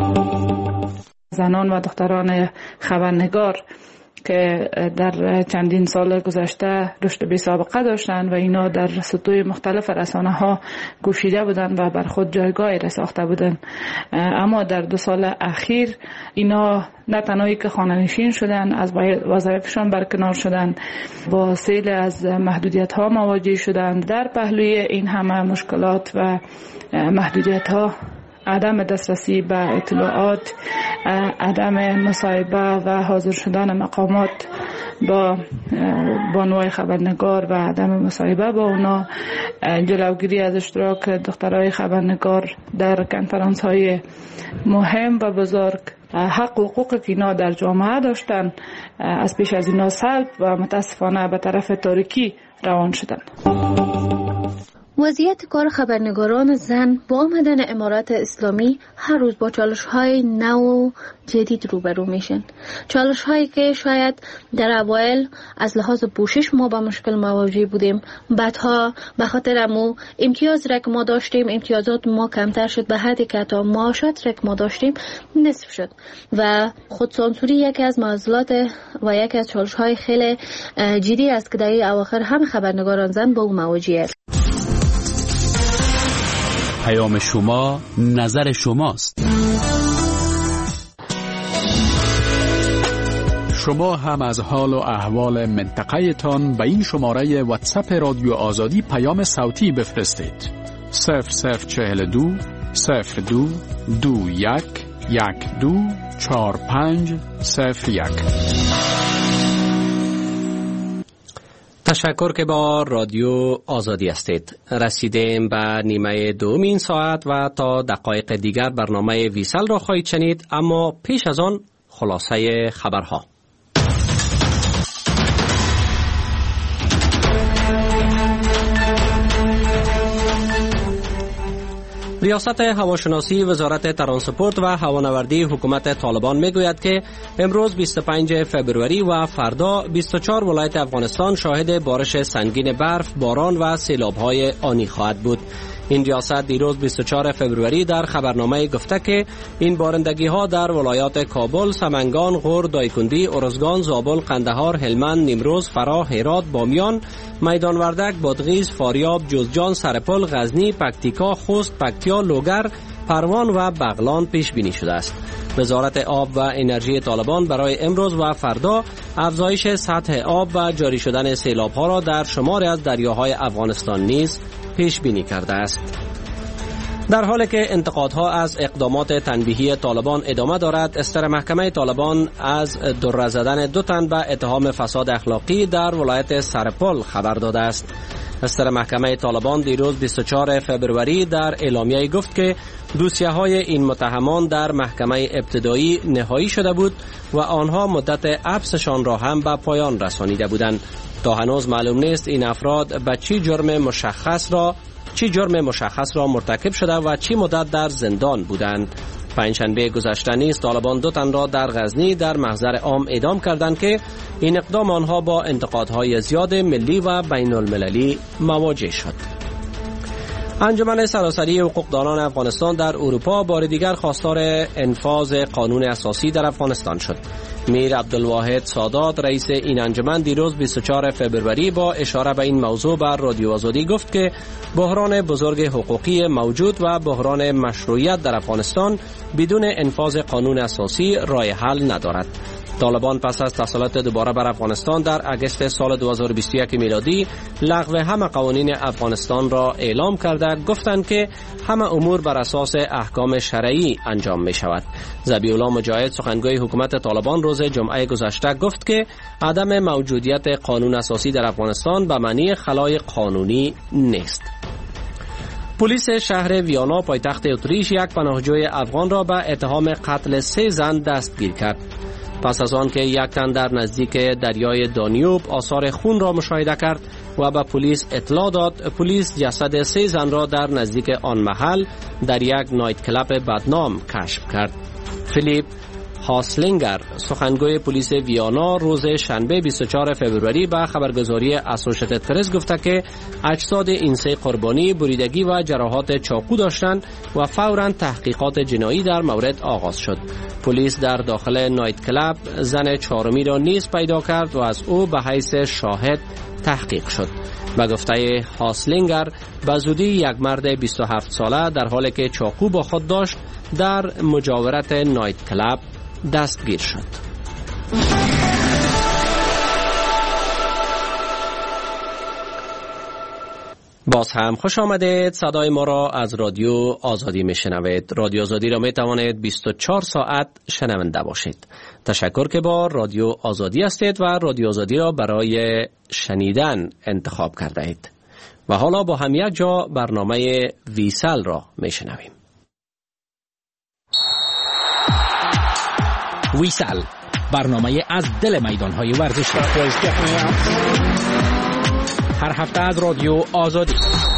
زنان و دختران خبرنگار که در چندین سال گذشته رشد بی سابقه داشتند و اینا در سطوح مختلف رسانه ها کوشیده بودند و بر خود جایگاهی را ساخته بودند، اما در دو سال اخیر اینا نه تنهایی که خانه‌نشین شدن، از وظایفشان برکنار شدن، با سیل از محدودیت ها مواجه شدند. در پهلوی این همه مشکلات و محدودیت ها عدم دسترسی به اطلاعات، عدم مصاحبه و حاضر شدن مقامات با بانوای خبرنگار و عدم مصاحبه با اونا، جلوگیری از اشتراک دخترای خبرنگار در کنفرانس های مهم و بزرگ، حق و حقوق که اینا در جامعه داشتن از پیش از اینا سلب و متاسفانه به طرف تاریکی روان شدن. وضعیت کار خبرنگاران زن با آمدن امارات اسلامی هر روز با چالش‌های نو و جدید روبرو میشن. چالش‌هایی که شاید در اوایل از لحاظ پوشش ما با مشکل مواجه بودیم، بعدها به خاطر امو امتیاز را که ما داشتیم، امتیازات ما کمتر شد، به حدی که تا معاشات را که ما داشتیم نصف شد و خودسانسوری یکی از معضلات و یکی از چالش‌های خیلی جدی است که در این اواخر هم خبرنگاران زن با او مواجه است. پیام شما نظر شماست. شما هم از حال و احوال منطقه تان به این شماره واتساپ رادیو آزادی پیام صوتی بفرستید. صفر صفر چهل دو صفر دو دو یک یک دو چهار پنج صفر یک. تشکر که با رادیو آزادی هستید. رسیدیم به نیمه دومین ساعت و تا دقایق دیگر برنامه ویسل را خواهید شنید، اما پیش از آن خلاصه خبرها. ریاست هواشناسی وزارت ترانسپورت و هوانوردی حکومت طالبان میگوید که امروز بیست و پنجم فوریه و فردا بیست و چهار ولایت افغانستان شاهد بارش سنگین برف، باران و سیلاب‌های آنی خواهد بود. این ریاست دیروز بیست و چهارم فوریه در خبرنامه گفته که این بارندگی ها در ولایات کابل، سمنگان، غور، دایکندی، ارزگان، زابل، قندهار، هلمند، نیمروز، فراه، هرات، بامیان، میدان وردک، بادغیس، فاریاب، جوزجان، سرپل، غزنی، پکتیکا، خوست، پکتیا، لوگر، پروان و بغلان پیش بینی شده است. وزارت آب و انرژی طالبان برای امروز و فردا افزایش سطح آب و جاری شدن سیلاب ها را در شماری از دریاهای افغانستان نیز پیش بینی کرده است. در حالی که انتقادها از اقدامات تنبیهی طالبان ادامه دارد، استر محکمه طالبان از دره زدن دو تن به اتهام فساد اخلاقی در ولایت سرپل خبر داده است. استر محکمه طالبان دیروز بیست و چهارم فوریه در اعلامیه گفت که دوسیه های این متهمان در محکمه ابتدایی نهایی شده بود و آنها مدت حبسشان را هم به پایان رسانیده بودند. تا هنوز معلوم نیست این افراد به چی جرم مشخص را چی جرم مشخص را مرتکب شده و چی مدت در زندان بودند. پنجشنبه گذشته نیز طالبان دو تن را در غزنی در محضر عام اعدام کردند که این اقدام آنها با انتقادهای زیاد ملی و بین المللی مواجه شد. انجمن سراسری حقوقدانان افغانستان در اروپا بار دیگر خواستار انفاذ قانون اساسی در افغانستان شد. میر عبدالواحد سادات رئیس این انجمن دیروز بیست و چهارم فوریه با اشاره به این موضوع بر رادیو آزادی گفت که بحران بزرگ حقوقی موجود و بحران مشروعیت در افغانستان بدون انفاذ قانون اساسی راه حل ندارد. طالبان پس از تسلط دوباره بر افغانستان در اگست سال دو هزار و بیست و یک میلادی لغو همه قوانین افغانستان را اعلام کرده گفتند که همه امور بر اساس احکام شرعی انجام می شود. ذبیح الله مجاهد سخنگوی حکومت طالبان روز جمعه گذشته گفت که عدم موجودیت قانون اساسی در افغانستان به معنی خلای قانونی نیست. پلیس شهر ویانا پایتخت اتریش یک پناهجوی افغان را به اتهام قتل سه زن دستگیر کرد. پس از آن که یک تن در نزدیک دریای دانیوب آثار خون را مشاهده کرد و به پلیس اطلاع داد، پلیس جسد سه زن را در نزدیک آن محل در یک نایت کلاب بدنام کشف کرد. فیلیپ هاسلینگر سخنگوی پلیس ویانا روز شنبه بیست و چهارم فوریه به خبرگزاری اسوشیتد پرس گفته که اجساد این سه قربانی بریدگی و جراحات چاقو داشتند و فوراً تحقیقات جنایی در مورد آغاز شد. پلیس در داخل نایت کلاب زن چهارمی را نیز پیدا کرد و از او به حیث شاهد تحقیق شد. به گفته هاسلینگر به زودی یک مرد بیست و هفت ساله در حالی که چاقو با خود داشت در مجاورت نایت کلاب دستگیر شد. باز هم خوش آمدید. صدای ما را از رادیو آزادی میشنوید. رادیو آزادی را می توانید بیست و چهار ساعت شنونده باشید. تشکر که با رادیو آزادی هستید و رادیو آزادی را برای شنیدن انتخاب کرده اید. و حالا با هم یک جا برنامه ویسل را میشنویم. ویسل، برنامه از دل میدان‌های ورزشی. هر هفته از رادیو آزادی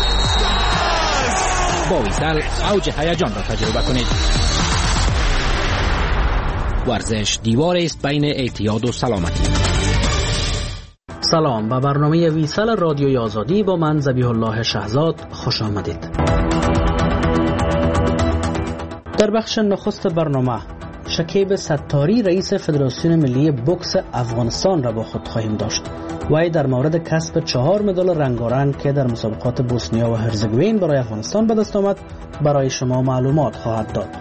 با ویسل اوج هیجان را تجربه کنید. ورزش دیواری است بین اعتیاد و سلامتی. سلام، به برنامه ویسل رادیوی آزادی با من ذبیح الله شهزاد خوش آمدید. در بخش نخست برنامه شکیب ستاری رئیس فدراسیون ملی بوکس افغانستان را با خود خواهیم داشت. وی در مورد کسب چهار مدال رنگارنگ که در مسابقات بوسنیا و هرزگوین برای افغانستان به دست آمد برای شما معلومات خواهد داد.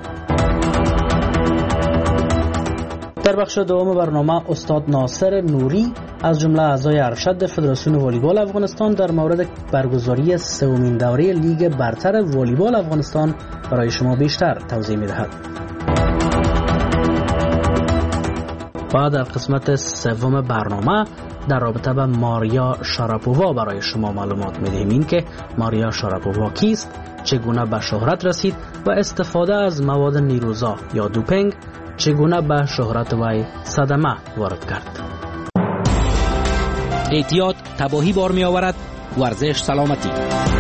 در بخش دوم برنامه استاد ناصر نوری از جمله اعضای ارشد فدراسیون والیبال افغانستان در مورد برگزاری سومین دوره لیگ برتر والیبال افغانستان برای شما بیشتر توضیح می‌دهد. بعد در قسمت سوم برنامه در رابطه با ماریا شاراپووا برای شما معلومات می‌دهیم. این که ماریا شاراپووا کیست، چگونه به شهرت رسید و استفاده از مواد نیروزا یا دوپینگ چگونه به شهرت وی صدمه وارد کرد. احتیاط تباهی بار می آورد. ورزش سلامتی.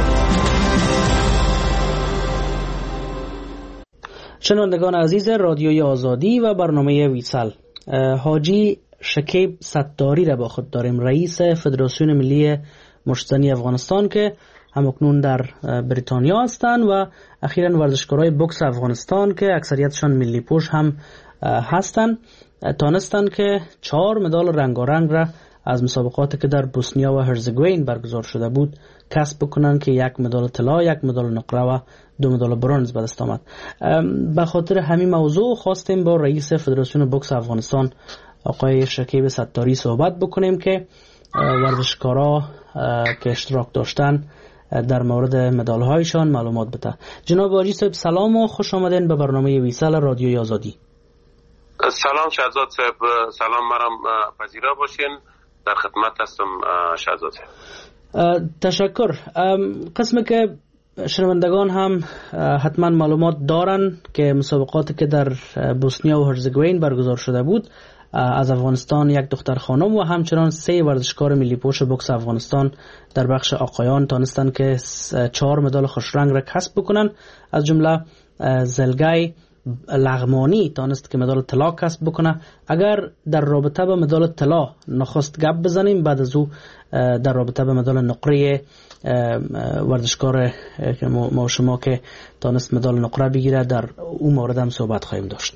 شنوندگان عزیز رادیوی آزادی و برنامه ویسل، حاجی شکیب ستاری را با خود داریم، رئیس فدراسیون ملی مشتزنی افغانستان که همکنون در بریتانیا هستند و اخیراً ورزشکارای بوکس افغانستان که اکثریتشان ملی پوش هم هستند تانستند که چهار مدال رنگارنگ را از مسابقاتی که در بوسنیا و هرزگوین برگزار شده بود کسب بکنند که یک مدال طلا، یک مدال نقره و دو مدال برنز به دست آمد. به خاطر همین موضوع خواستیم با رئیس فدراسیون بوکس افغانستان آقای شکیب ستاری صحبت بکنیم که ورزشکارا که اشتراک داشتن در مورد مدال هایشان معلومات بده. جناب حاجی صاحب سلام و خوش آمدین به برنامه ویسل رادیوی آزادی. سلام شهزاد صاحب، سلام مرام پذیرا باشین، در خدمت هستم شهزاد صاحب. تشکر. قسمی که شنوندگان هم حتما معلومات دارن که مسابقاتی که در بوسنیا و هرزگوین برگزار شده بود از افغانستان یک دختر خانم و همچنان سه ورزشکار ملی پوش بوکس افغانستان در بخش آقایان تانستن که چهار مدال خوش رنگ را کسب بکنن. از جمله زلگای لغمانی تانست که مدال طلا کسب بکنه. اگر در رابطه با مدال طلا نخست گپ بزنیم، بعد از او در رابطه با مدال نقره ورزشکار ما شما که تانست مدال نقره بگیره در اون مورد هم صحبت خواهیم داشت.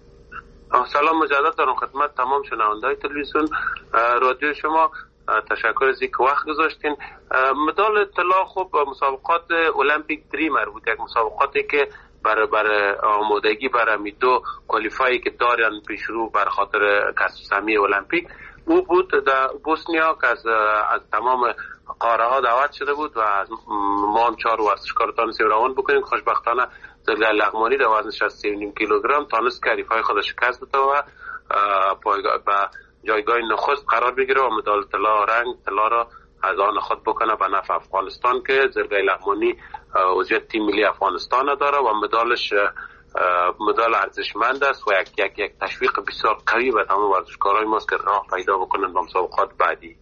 سلام مجدد دارم خدمت تمام شنونده‌های تلویزیون رادیو شما. تشکر از اینکه وقت گذاشتین. مدال طلا خب مسابقات المپیک دری مربوط، یک مسابقاتی که برای برای آمادگی برای می دو کوالیفایی که دارن پیش رو بر خاطر کسب سهمیه المپیک او بود در بوسنیا که از از تمام قاره ها دعوت شده بود و از ما هم چهار ورزشکار تانستیم روان بکنیم. خوشبختانه زلگای لغمانی در وزن شصت و نیم کیلوگرم تانست که حریفای خودش کسب بده و پایگاه به جایگاه نخست قرار بگیره و مدال طلا رنگ طلا را از آن خود بکنه به نفع افغانستان که زلگای لغمانی عضویت تیم ملی افغانستان داره و مدالش مدال ارزشمند است و یک یک یک تشویق بسیار قوی به تمام ورزشکارای ماست که راه پیدا بکنن به مسابقات بعدی.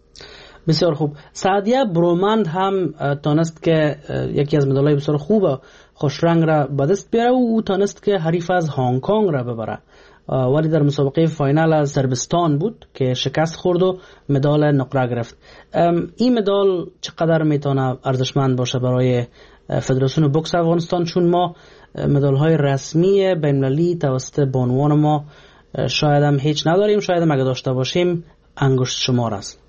بسیار خوب. سعدیه برومند هم تانست که یکی از مدال‌های بسیار خوب خوش رنگ را به دست بیاره و او تانست که حریف از هنگ کنگ را ببره، ولی در مسابقه فاینال از سربستان بود که شکست خورد و مدال نقره گرفت. این مدال چقدر میتونه ارزشمند باشه برای فدراسیون بوکس افغانستان، چون ما مدال های رسمی بین‌المللی توسط بانوان ما شاید هم هیچ نداریم، شاید هم اگه داشته باشیم انگشت شمار است.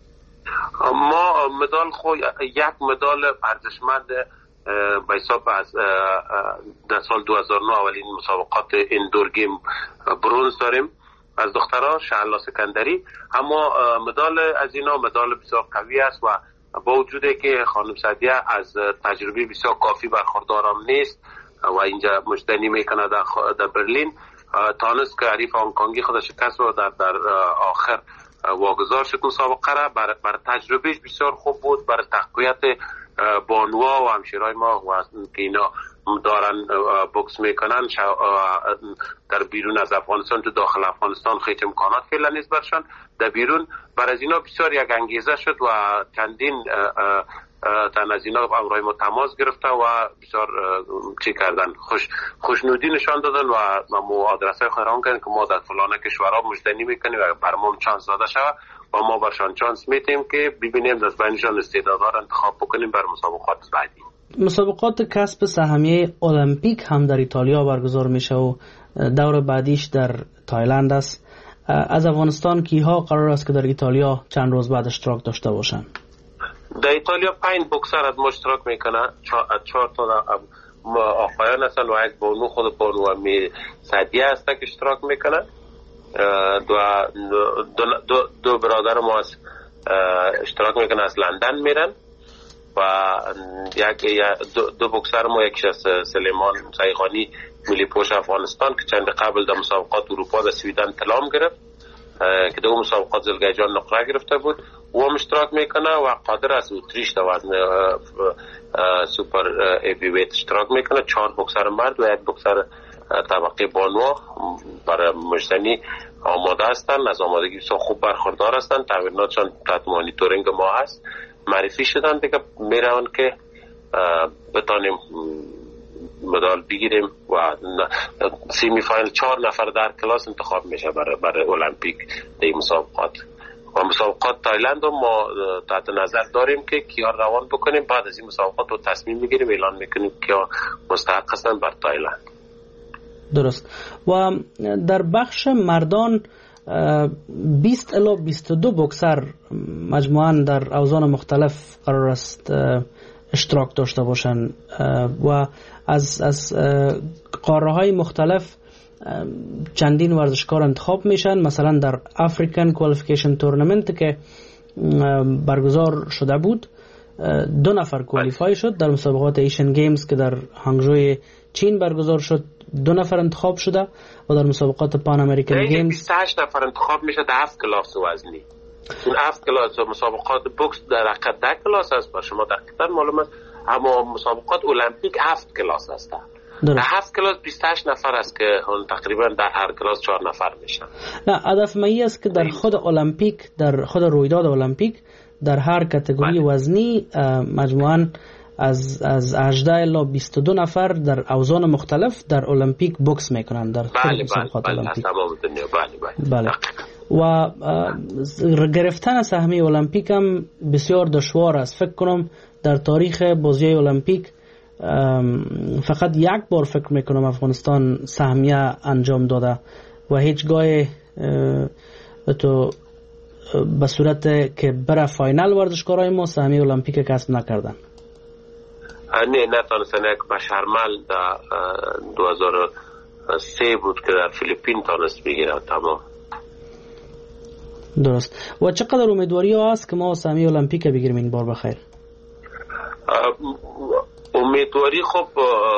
ما مدال خو یک مدال ارزشمند به حساب از در سال دو هزار و نه اولین مسابقات ایندور گیم برونز داریم از دخترها شهلا سکندری، اما مدال از اینا مدال بسیار قوی است و با وجودی که خانم سعدیه از تجربه بسیار کافی برخوردارم نیست و اینجا مجتنی میکنه در, در برلین، تانست که حریف هنگکنگی خودش شکست و در, در آخر واگذار شد مسابقه را. بر, بر تجربهش بسیار خوب بود، بر تقویت بانوا و همشیرای ما و که اینا دارن بوکس میکنن در بیرون از افغانستان تو داخل افغانستان خیلی امکانات فعلا نیست برشان در بیرون. بر از اینا بسیار یک انگیزه شد و چندین تن از اینا امرای ما تماس گرفته و بسیار چی کردن خوش خوشنودی نشان دادن و ما آدرسای خیران کردن که ما در فلانه کشورها مجدنی میکنیم و برام چانس داده شود و ما برشان چانس میتیم که ببینیم از بینشان استعدادها را انتخاب بکنیم بر مسابقات بعدی. مسابقات کسب سهمیه المپیک هم در ایتالیا برگزار میشه و دور بعدیش در تایلند است. از افغانستان کیها قرار است که در ایتالیا چند روز بعد اشتراک داشته باشن؟ در ایتالیا پنج بوکسر از ما اشتراک میکنه، چهار تا آقایان هستن و یک بانو خود بانو می سعدیه هست که اشتراک میکنه دو, دو, دو, دو برادر ما از اشتراک میکنن از لندن میرن و یک دو, دو بوکسر ما، یکیش از سلیمان سیغانی ملی پوش افغانستان که چند قبل در مسابقات اروپا در سویدن طلا گرفت که دو مسابقات زلگیجان نقره گرفته بود، او هم اشتراک میکنه و قادر از اتریش در وزن سوپر ایوی ویت اشتراک میکنه. چهار بوکسر مرد و یک بوکسر طبقه بانوا برای مجزنی آماده هستند، از آمادگی بسیار خوب برخوردار هستند، تمریناتشان تحت مانیتورینگ ما هست، معرفی شدن دیگه میرن که بتانیم مدال بگیریم و سیمی فاینل چهار نفر در کلاس انتخاب میشه برای برای المپیک در مسابقات. و مسابقات تایلند ما تحت نظر داریم که کیا روان بکنیم، بعد از این مسابقات رو تصمیم میگیریم اعلان میکنیم کیا مستحق هستن بر تایلند. درست. و در بخش مردان بیست الی بیست و دو بوکسر مجموعاً در اوزان مختلف قرار است اشتراک داشته باشند و از از قاره های مختلف چندین ورزشکار انتخاب میشن. مثلا در افریکن کوالیفیکیشن تورنمنت که برگزار شده بود دو نفر کوالیفای شد. در مسابقات ایشن گیمز که در هانگژوی چین برگزار شد دو نفر انتخاب شده و در مسابقات پان امریکن گیمز بیست و هشت نفر انتخاب میشه در هفت کلاس وزنی. این هفت کلاس مسابقات بوکس در ده کلاس است، با شما دقیقاً معلوم است، اما مسابقات المپیک هفت کلاس است. در هفت کلاس بیست و هشت نفر است که تقریبا در هر کلاس چهار نفر میشن. نه، هدف مایی است که در خود المپیک، در خود رویداد المپیک در هر کاتگوری وزنی مجموعاً از از هجده الی بیست و دو نفر در اوزان مختلف در المپیک بوکس میکنند در بله مسابقات بله المپیک. بله بله بله. و گرفتن سهمیه المپیک هم بسیار دشوار است. فکر کنم در تاریخ بازی المپیک فقط یک بار فکر میکنم افغانستان سهمیه انجام داده و هیچگاه تو به صورت که بره فاینال ورزشکارای ما سهمیه المپیک کسب نکردن. نه نتانستن. یک بشرمل در دو هزار و سه بود که در فیلیپین تانست بگیره تمام. درست. و چقدر امیدواری ها هست که ما سهمیه المپیک بگیریم این بار بخیر؟ امیدواری خب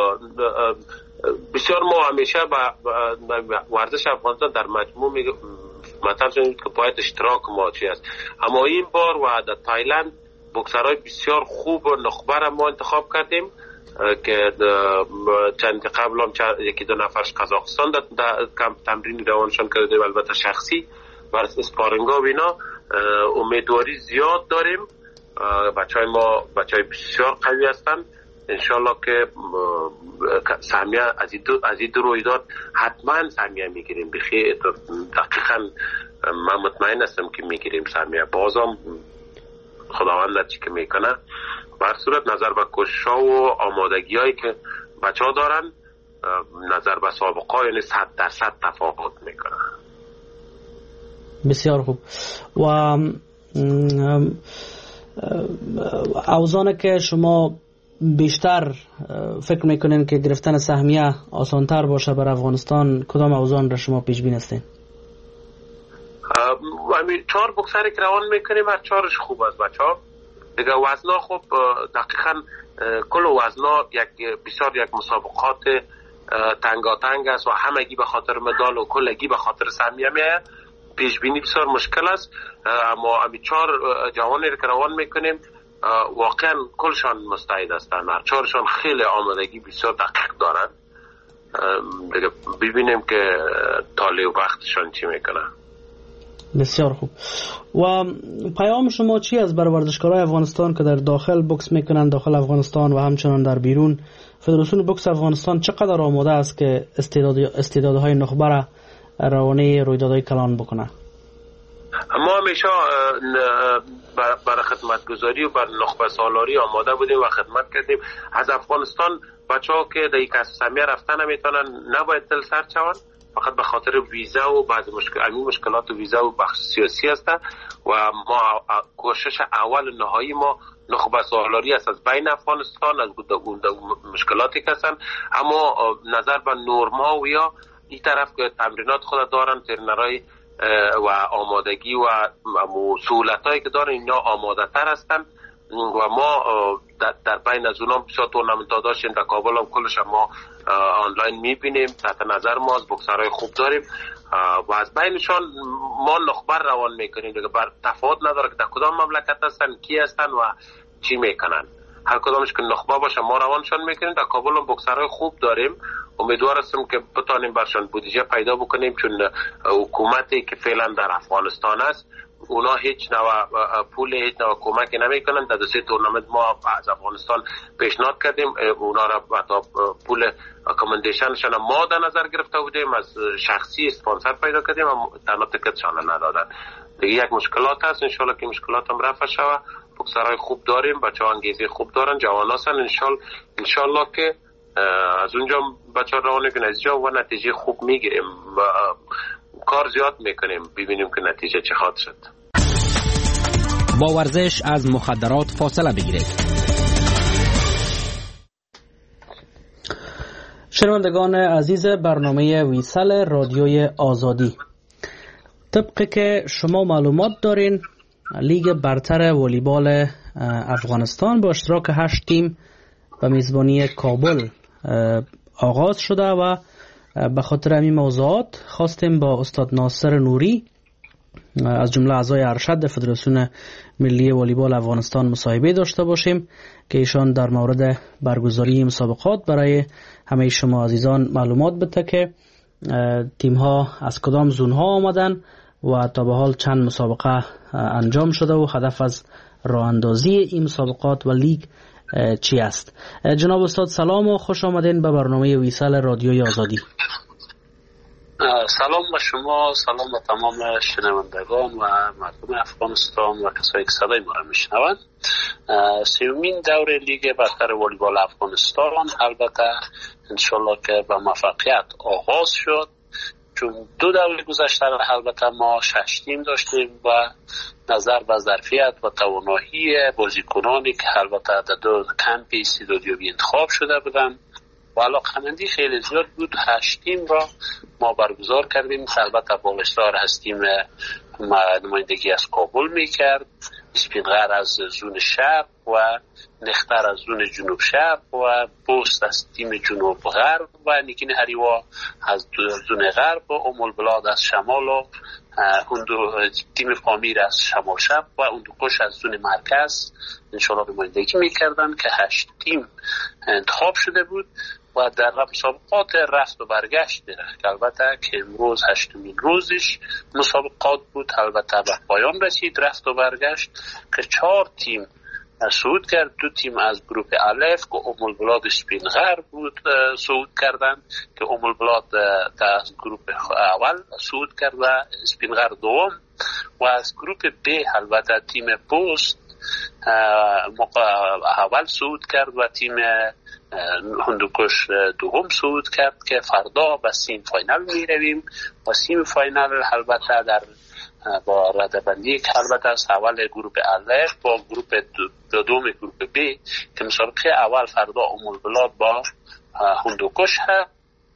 بسیار ما همیشه با ورزش افغانستان در مجموع میگه مطلب شدید که باید اشتراک ما چی است، اما این بار و در تایلند بوکسرهای بسیار خوب و نخبه ما انتخاب کردیم که چند قبل هم یکی دو نفرش قزاقستان در کمپ تمرینی روانشان کرده، البته شخصی برای اسپارینگا و اینا. امیدواری زیاد داریم، بچهای ما بچهای بسیار قوی هستن. انشالله که سهمیه از این دو از این دو رویداد حتما سهمیه میگیریم. بخیر دقیقاً من مطمئن هستم که میگیریم سهمیه. بازم خداوند چی که میکنه بر صورت نظر به کوشش‌ها و آمادگی‌هایی که بچه‌ها دارن، نظر به سابقه یعنی صد درصد تفاوت میکنه. بسیار خوب. و اوزانه که شما بیشتر فکر میکنین که گرفتن سهمیه آسانتر باشه بر افغانستان، کدام اوزان را شما پیش بین هستین؟ همین چهار بوکسری که روان میکنیم هر چهارش خوب است بچه‌ها. دیگه وزنا خب دقیقاً کل وزنا یک بسیار یک مسابقات تنگاتنگ است و همگی به خاطر مدال و کلگی به خاطر سهمیه میاد. پیش بینی بسیار مشکل است، اما همین چهار جوانی که روان میکنیم واقعا کلشان مستعد هستند. هر چهارشان خیلی آمادگی بسیار دقیق دارند. دیگه ببینیم که طالع وقتشان چی میکنه. بسیار خوب. و پیام شما چی از برای ورزشکارای افغانستان که در داخل بوکس میکنن داخل افغانستان و همچنان در بیرون؟ فدراسیون بوکس افغانستان چقدر آماده است که استعداد استعدادهای نخبه را روانه رویدادهای کلان بکنه؟ ما همیشه برای خدمت گذاری و برای نخبه سالاری آماده بودیم و خدمت کردیم. از افغانستان بچه ها که در یک سهمیه رفتن نمیتونن، نباید دل سرد شوند، فقط به خاطر ویزا و بعض مشکل امی مشکلات ویزا و بخش سیاسی است و ما کوشش اول نهایی ما نخبه سالاری است از بین افغانستان، از گونده مشکلاتی که هستن، اما نظر به نورما و یا این طرف که تمرینات خود دارن، ترنرهای و آمادگی و سهولت هایی که دارن اینا آماده تر هستن و ما در, در بین از اونها بسیار تورنمنت ها داشتیم. در کابل هم کلش ما آنلاین میبینیم، تحت نظر ما از بکسرهای خوب داریم و از بینشان ما نخبر روان میکنیم دیگه. بر تفاوت نداره که در کدام مملکت هستن، کی هستن و چی میکنن. هر کدامش که نخبه باشه ما روانشان میکنیم. در کابل هم بکسرهای خوب داریم، امیدوار هستم که بتانیم برشان بودجه پیدا بکنیم، چون حکومتی که فعلا در افغانستان است اونا هیچ نوع پول هیچ نوع کمک نمیکنن. در دو سه تورنمنت ما از افغانستان پیشنهاد کردیم، اونا را حتی پول اکامندیشنشان ما در نظر گرفته بودیم، از شخصی اسپانسر پیدا کردیم و تنها تکتشان ندادن. دیگه یک مشکلات هست، انشالله که مشکلات هم رفع شوه. بکسرهای خوب داریم، بچه ها انگیزه خوب دارن، جوان هستن. انشالله انشالله که از اونجا بچه ها روانه که نتیجه و نتیجه خوب میگیریم و کار زیاد میکنیم، ببینیم که نتیجه چه خواهد شد. با ورزش از مخدرات فاصله بگیرید. شنوندگان عزیز برنامه ویسل رادیوی آزادی، طبقی که شما معلومات دارین، لیگ برتر والیبال افغانستان با اشتراک هشت تیم و میزبانی کابل آغاز شده و به خاطر همین موضوعات خواستیم با استاد ناصر نوری از جمله اعضای ارشد فدراسیون ملی والیبال افغانستان مصاحبه داشته باشیم که ایشان در مورد برگزاری مسابقات برای همه شما عزیزان معلومات بده که تیم ها از کدام زون ها آمدن و تا به حال چند مسابقه انجام شده و هدف از راه اندازی این مسابقات و لیگ چی است. جناب استاد سلام و خوش آمدین به برنامه ویسل رادیوی آزادی. سلام به شما، سلام به تمام شنوندگان و مردم افغانستان و کسایی که صدای ما را میشنوند. سومین دور لیگ برتر والیبال افغانستان البته انشالله که به موفقیت آغاز شد، چون دو دور گذشته البته ما شش تیم داشتیم و نظر به ظرفیت و توانایی بازیکنانی که البته در دو کمپ استعدادیابی انتخاب شده بودند و علاقه‌مندی خیلی زیاد بود، هشت تیم را ما برگزار کردیم. البته بالشتار از تیم نمایندگی از کابل میکرد، اسپینغر از زون شرق و نختر از زون جنوب شرق و بوست از تیم جنوب غرب و نیکین هریوا از زون غرب و ام البلاد از شمال و تیم پامیر از شمال شرق و اندوکش از زون مرکز انشالله نمایندگی میکردن که هشت تیم انتخاب شده بود و در مسابقات رفت و برگشت که البته که امروز هشتمین روزش مسابقات بود البته به پایان رسید رفت و برگشت که چهار تیم صعود کرد. دو تیم از گروه الف که ام البلاد اسپینغر بود صعود کردند که ام البلاد در گروه اول صعود کرد و اسپینغر دوم و از گروه ب البته تیم پوست اول صعود کرد و تیم هندوکش دوم صعود کرد که فردا به سیم فاینال می رویم و سیم فاینال البته در با ردبندی که البته از اول گروه الف با گروه دوم گروه ب که مسابقه اول فردا ام البلاد با هندوکش هست،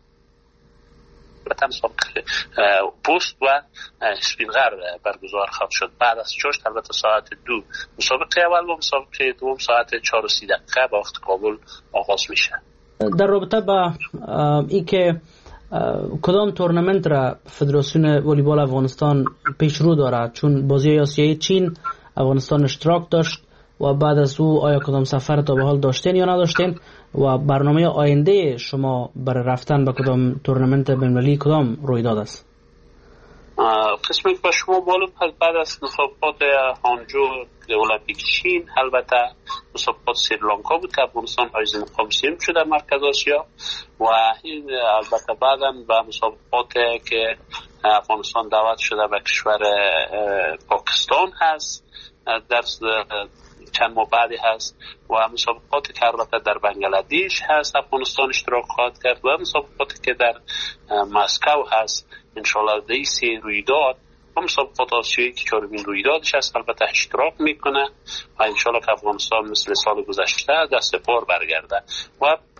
مسابقه پوست و اسپینغر برگزار خواهد شد. بعد از چشت البته ساعت دو مسابقه اول و مسابقه دوم ساعت چهار و سی دقیقه به وقت کابل آغاز میشه. در رابطه با ای که کدام تورنمنت را فدراسیون والیبال افغانستان پیش رو دارد، چون بازی آسیایی چین افغانستان اشتراک داشت و بعد از او آیا کدام سفر تا به حال داشتین یا نداشتین و برنامه آینده شما برای رفتن به کدام تورنمنت بین‌المللی کدام رویداد است؟ قسمی که با شما معلوم هست بعد از مسابقات هانجو المپیک چین البته مسابقات سریلانکا بود که افغانستان حائز مقام سوم شد در مرکز آسیا و این البته بعداً به مسابقات که افغانستان دعوت شده به کشور پاکستان هست در چند ماه بعدی هست و مسابقاتی که البته در بنگلادش هست افغانستان اشتراک خواهد کرد و مسابقاتی که در مسکو هست انشالله در سه رویداد و مسابقات آسیایی که چهارمین رویدادش هست البته اشتراک میکنه و انشالله که افغانستان مثل سال گذشته دست پار برگرده و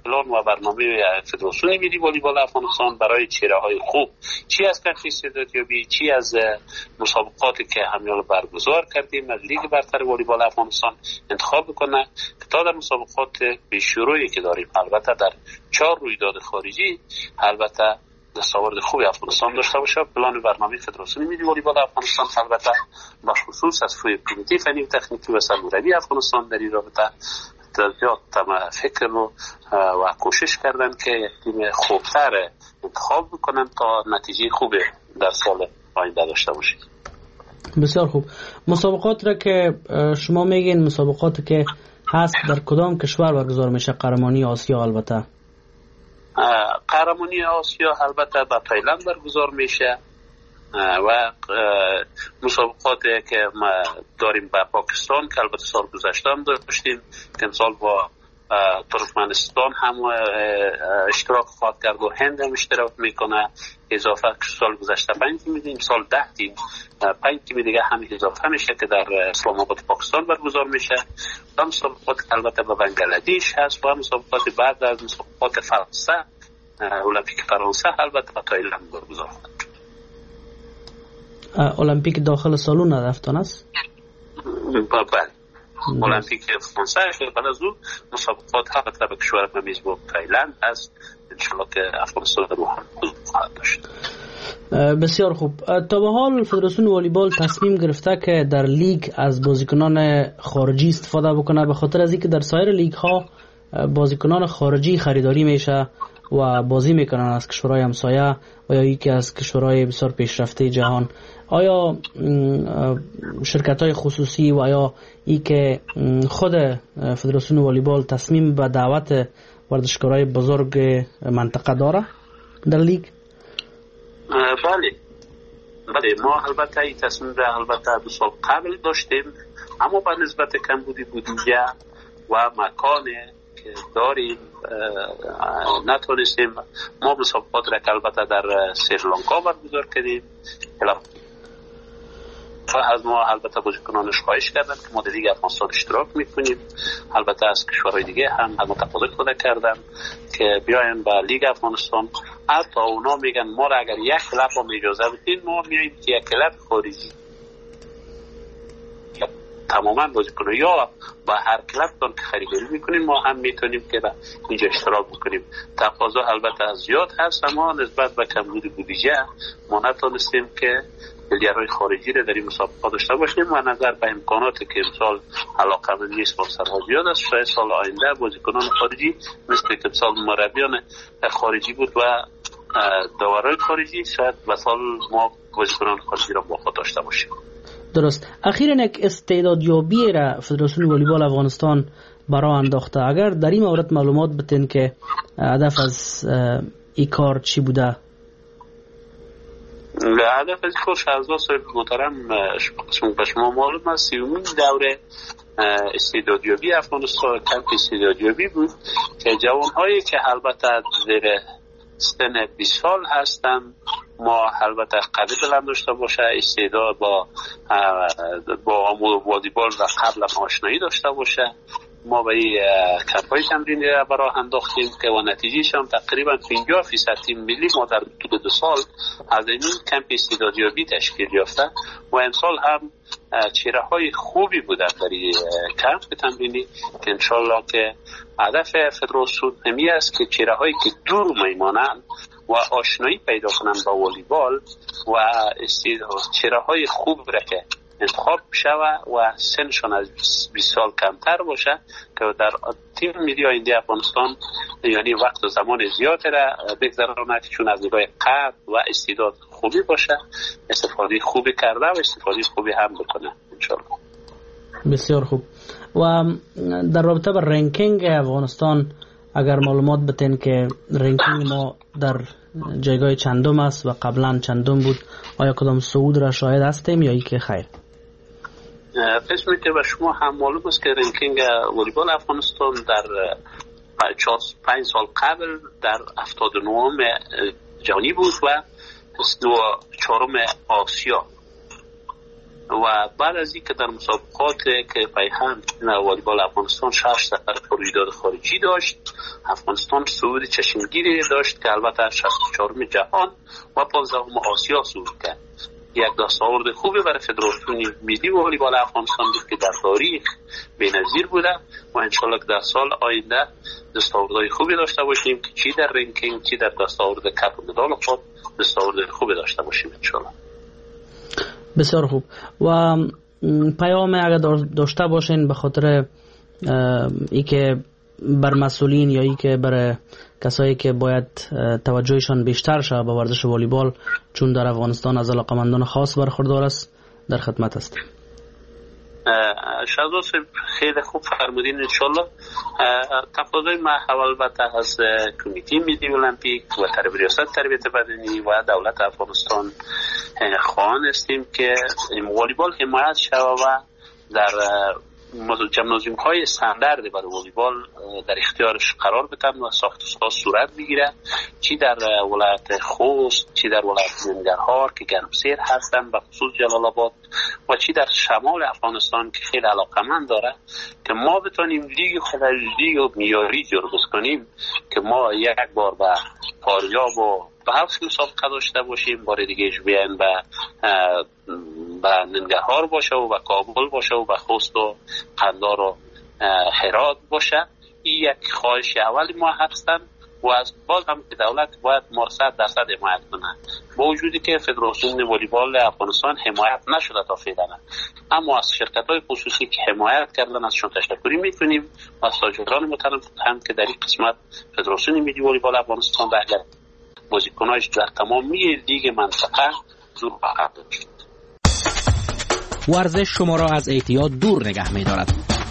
پلان و برنامه فدراسیون ملی والیبال افغانستان برای چهره‌های خوب، چی از کانفرانس استعدادیابی، چی از مسابقاتی که همیال برگزار کردیم از لیگ برتر والیبال افغانستان انتخاب بکنه که تا در مسابقات پیشرویی که داریم، البته در چهار رویداد خارجی، البته دستاورد خوبی افغانستان داشته باشه. پلان برنامه فدراسیون ملی والیبال افغانستان البته به خصوص از سوی کمیته فنی و تکنیکی و سرمربی افغانستان در این رابطه زیاد فکر رو و کوشش کردن که یک تیم خوبتر انتخاب بکنن تا نتیجه خوبی در سال آینده داشته باشیم. بسیار خوب. مسابقات را که شما میگین مسابقاتی که هست در کدام کشور برگزار میشه؟ قهرمانی آسیا البته قهرمانی آسیا البته در تایلند برگزار میشه و مسابقاتی که ما داریم با پاکستان که البته سال گذشته هم داشتیم که امسال با ترکمنستان هم اشتراک خواهد کرد و هند هم اشتراک میکنه اضافه. سال گذشته پنج تیم دیدیم، سال ده تیم، پنج تیم دیگه هم اضافه میشه که در اسلام آباد پاکستان برگزار میشه. و مسابقات البته با بنگلادیش هست و مسابقات بعد از مسابقات فرانسه، المپیک فرانسه البته با تایلند برگزار خواهد. المپیک داخل سالن هدفتان است؟ بله، المپیک فرانسه که بعد از اون مسابقات البته به کشور میزبان تایلند است، انشالله که افغانستان رو هم خواهد داشت. بسیار خوب. تا به حال فدراسیون والیبال تصمیم گرفته که در لیگ از بازیکنان خارجی استفاده بکنه، به خاطر از اینکه در سایر لیگ ها بازیکنان خارجی خریداری میشه و بازی میکنن از کشورهای همسایه و یا یکی از کشورهای بسیار پیشرفته جهان. آیا شرکت‌های خصوصی و یا ای که خود فدراسیون والیبال تصمیم به دعوت ورزشکارای بزرگ منطقه داره در لیگ؟ بله بله، ما البته این تصمیم را البته دو سال قبل داشتیم، اما به نسبت کمبودی بودجه و مکان که داریم نتونستیم. ما مسابقات را که البته در سریلانکا برگزار کردیم و از ما البته بازیکنانش خواهش کردن که ما در لیگ افغانستان اشتراک میکنیم. البته از کشورهای دیگه هم هم تقاضا خود کردن که بیاین به لیگ افغانستان. حتی اونا میگن ما را اگر یک کلب هم اجازه بدین ما میاییم که یک کلب خارجی تماما بازیکن یا با هر کلب تون که خریداری میکنیم ما هم میتونیم که اینجا اشتراک بکنیم. تقاضا البته زیاد هست، اما نسبت به کمبود بودجه ما نتونستیم که پلیرهای خارجی را در این مسابقات داشته باشیم و نظر به امکاناتی که امسال علاقه من نیست مقصرها زیاد است. شاید سال آینده بازیکنان خارجی مثل که امسال مربیان خارجی بود و داورای خارجی، شاید به سال ما بازیکنان خارجی را با خود داشته باشیم. درست. اخیراً یک استعدادیابی را فدراسیون والیبال افغانستان برای انداخته. اگر در این مورد معلومات بتین که هدف از این کار چی بوده؟ هدف از کار شهرزاد صاحب محترم به شما معلوم است سیومین دوره استعدادیابی افغانستان کمپ استعدادیابی بود که جوانهایی که البته زیر سن بیست سال هستن ما البته قدر بلند داشته باشه، استعداد با با امور والیبال و قبل آشنایی داشته باشه. ما به این کمپای تمرینی را برای انداختیم که و نتیجهش هم تقریبا پنجاه فیصد تیم ملی ما در طول دو سال از این کمپ استعدادیابی تشکیل یافته و امسال هم چهره‌های خوبی بودن در این کمپ تمرینی که انشالله که هدف فدراسیون همی است که چهره‌هایی که دور میمانند و آشنایی پیدا کنند با والیبال و چهره‌های خوب را که انتخاب شوه و سنشون از بیست سال کمتر باشه که در تیم ملی آینده افغانستان یعنی وقت و زمان زیاد را بگذراند چون از نگاه قد و استعداد خوبی باشه استفاده خوبی کرده و استفاده خوبی هم بکنه انشالله. بسیار خوب. و در رابطه با رنکینگ افغانستان اگر معلومات بتین که رنکینگ ما در جایگاه چندم است و قبلا چندم بود، آیا کدام صعود را شاهد هستیم یا ای که خیر؟ قسمی که به شما هم معلوم است که رنکینگ والیبال افغانستان در پنج سال قبل در هفتاد و نهم جهانی بود و چهارم آسیا و بعد از این که در مسابقات که پیهن والیبال افغانستان شش سفر پر رویداد خارجی داشت، افغانستان صعود چشمگیری داشت که البته شصت و چهارم جهان و پانزدهم آسیا صعود کرد. یک دستاورد خوبی برای فدراسیون ملی والیبال افغانستان بود که در تاریخ بی‌نظیر بوده و انشالله که در سال آینده دستاوردهای خوبی داشته باشیم که چی در رنکینگ چی در دستاورد کپ و مدال خود دستاورد خوبی داشته باشیم انشالله. بسیار خوب. و پیام اگر داشته باشین به خاطر ای که بر مسئولین یا ای که بر کسایی که باید توجهشان بیشتر شود به ورزش والیبال چون در افغانستان از علاقمندان خاص برخوردار است، در خدمت است. شهزاد خیلی خوب فرمودین. انشالله تقاضای ما البته از کمیته ملی المپیک و تربیت ریاست تربیت بدنی و دولت افغانستان خواهان استیم که والیبال حمایت شود و در جمنازیوم های استاندارد برای والیبال در اختیارش قرار بدن و ساخت و ساز صورت بگیره، چی در ولایت خوست چی در ولایت ننگرهار که گرمسیر هستن به خصوص جلال آباد و چی در شمال افغانستان که خیلی علاقمند داره که ما بتونیم لیگ خیلی و میاری جربس کنیم که ما یک بار به فاریاب و به هفت مسابقه داشته باشیم، بار دیگهش بیاین به به ننگرهار باشه و به کابل باشه و به خوست و قندار و هرات باشه. این یک خواهش اول ما هستن و از باز هم که دولت باید ما صد درصد حمایت کنه، با وجودی که فدراسیون والیبال افغانستان حمایت نشده تا فعلا، اما از شرکت های خصوصی که حمایت کردن ازشون تشکری میکنیم و از تاجران محترم هم که در این قسمت فدراسیون ملی والیبال افغانستان به اگر بازیکنایش در تمامی لیگ منطقه زور خواهد داشت. ورزش شما را از اعتیاد دور نگه می‌دارد.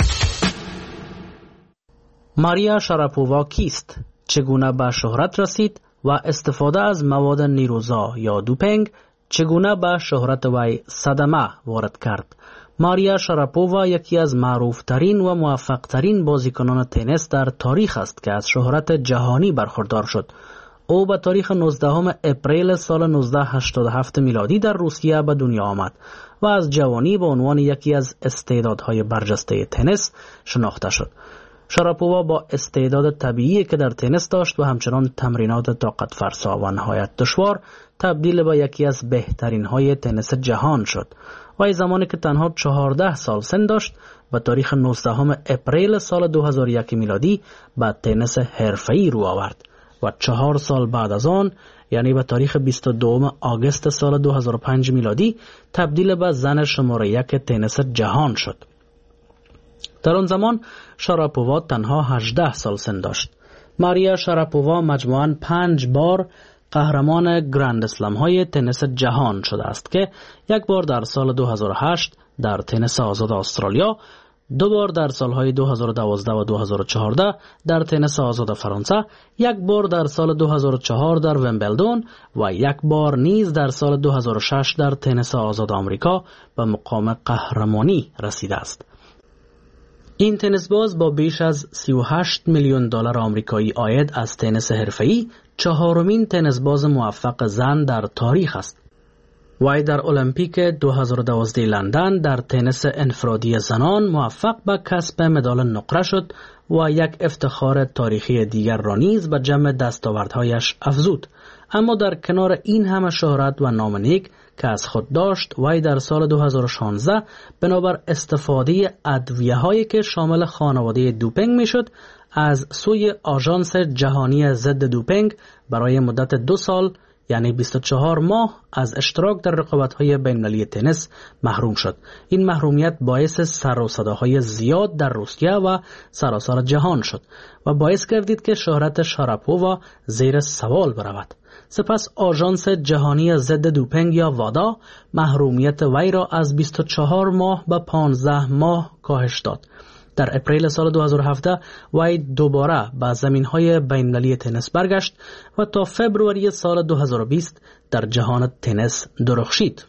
ماریا شاراپووا کیست؟ چگونه به شهرت رسید و استفاده از مواد نیروزا یا دوپینگ چگونه به شهرت وی صدمه وارد کرد؟ ماریا شاراپووا یکی از معروفترین و موفقترین بازیکنان تنیس در تاریخ است که از شهرت جهانی برخوردار شد. او به تاریخ نوزدهم اپریل سال نوزده هشتاد و هفت میلادی در روسیه به دنیا آمد و از جوانی به عنوان یکی از استعدادهای برجسته تنیس شناخته شد. شاراپووا با استعداد طبیعی که در تنیس داشت و همچنان تمرینات طاقت فرسا و نهایت دشوار تبدیل به یکی از بهترین های تنیس جهان شد و این زمانی که تنها چهارده سال سن داشت به تاریخ نوزدهم اپریل سال دو هزار و یک میلادی به تنیس حرفه‌ای رو آورد و چهار سال بعد از آن یعنی به تاریخ بیست و دوم آگوست سال دو هزار و پنج میلادی تبدیل به زن شماره یک تنیس جهان شد. در آن زمان شاراپووا تنها هجده سال سن داشت. ماریا شاراپووا مجموعاً پنج بار قهرمان گرند اسلم های تنیس جهان شده است که یک بار در سال دو هزار و هشت در تنیس آزاد استرالیا، دو بار در سالهای دو هزار و دوازده و دو هزار و چهارده در تنیس آزاد فرانسه، یک بار در سال دو هزار و چهار در ومبلدون و یک بار نیز در سال دو هزار و شش در تنیس آزاد آمریکا به مقام قهرمانی رسیده است. این تنیس باز با بیش از سی و هشت میلیون دلار آمریکایی عاید از تنیس حرفه‌ای چهارمین تنیس باز موفق زن در تاریخ است. وی در المپیک دو هزار و دوازده لندن در تنیس انفرادی زنان موفق به کسب مدال نقره شد و یک افتخار تاریخی دیگر را نیز به جمع دستاوردهایش افزود. اما در کنار این همه شهرت و نام نیک که از خود داشت، وی در سال دو هزار و شانزده بنابر استفاده ادویه‌هایی که شامل خانواده دوپینگ میشد از سوی آژانس جهانی ضد دوپینگ برای مدت دو سال یعنی بیست و چهار ماه از اشتراک در رقابت‌های بین‌المللی تنیس محروم شد. این محرومیت باعث سر و صداهای زیاد در روسیه و سراسر جهان شد و باعث گردید که شهرت شاراپووا زیر سوال برود. سپس آژانس جهانی ضد دوپینگ یا وادا محرومیت وی را از بیست و چهار ماه به پانزده ماه کاهش داد. در اپریل سال دو هزار و هفده وی دوباره به زمین‌های بین‌المللی تنیس برگشت و تا فبروری سال دو هزار و بیست در جهان تنیس درخشید.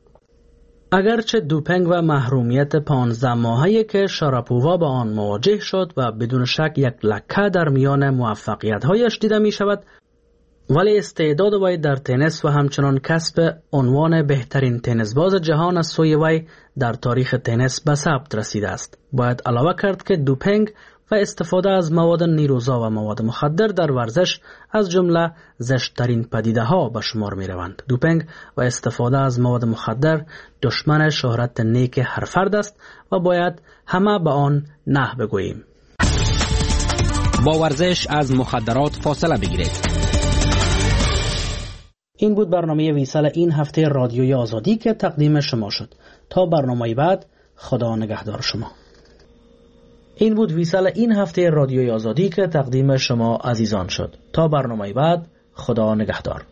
اگرچه دوپینگ و محرومیت پانزده ماهه‌ای که شاراپووا با آن مواجه شد و بدون شک یک لکه در میان موفقیت‌هایش دیده می شود، ولی استعداد وی در تنیس و همچنان کسب عنوان بهترین تنیسباز جهان از سوی وی در تاریخ تنیس به ثبت رسیده است. باید علاوه کرد که دوپینگ و استفاده از مواد نیروزا و مواد مخدر در ورزش از جمله زشت‌ترین پدیده ها به شمار می روند. دوپینگ و استفاده از مواد مخدر دشمن شهرت نیک هر فرد است و باید همه به آن نه بگوییم. با ورزش از مخدرات فاصله بگیرید. این بود برنامه ویسال این هفته رادیوی آزادی که تقدیم شما شد. تا برنامه بعد، خدا نگهدار شما. این بود ویسال این هفته رادیوی آزادی که تقدیم شما عزیزان شد. تا برنامه بعد، خدا نگهدار.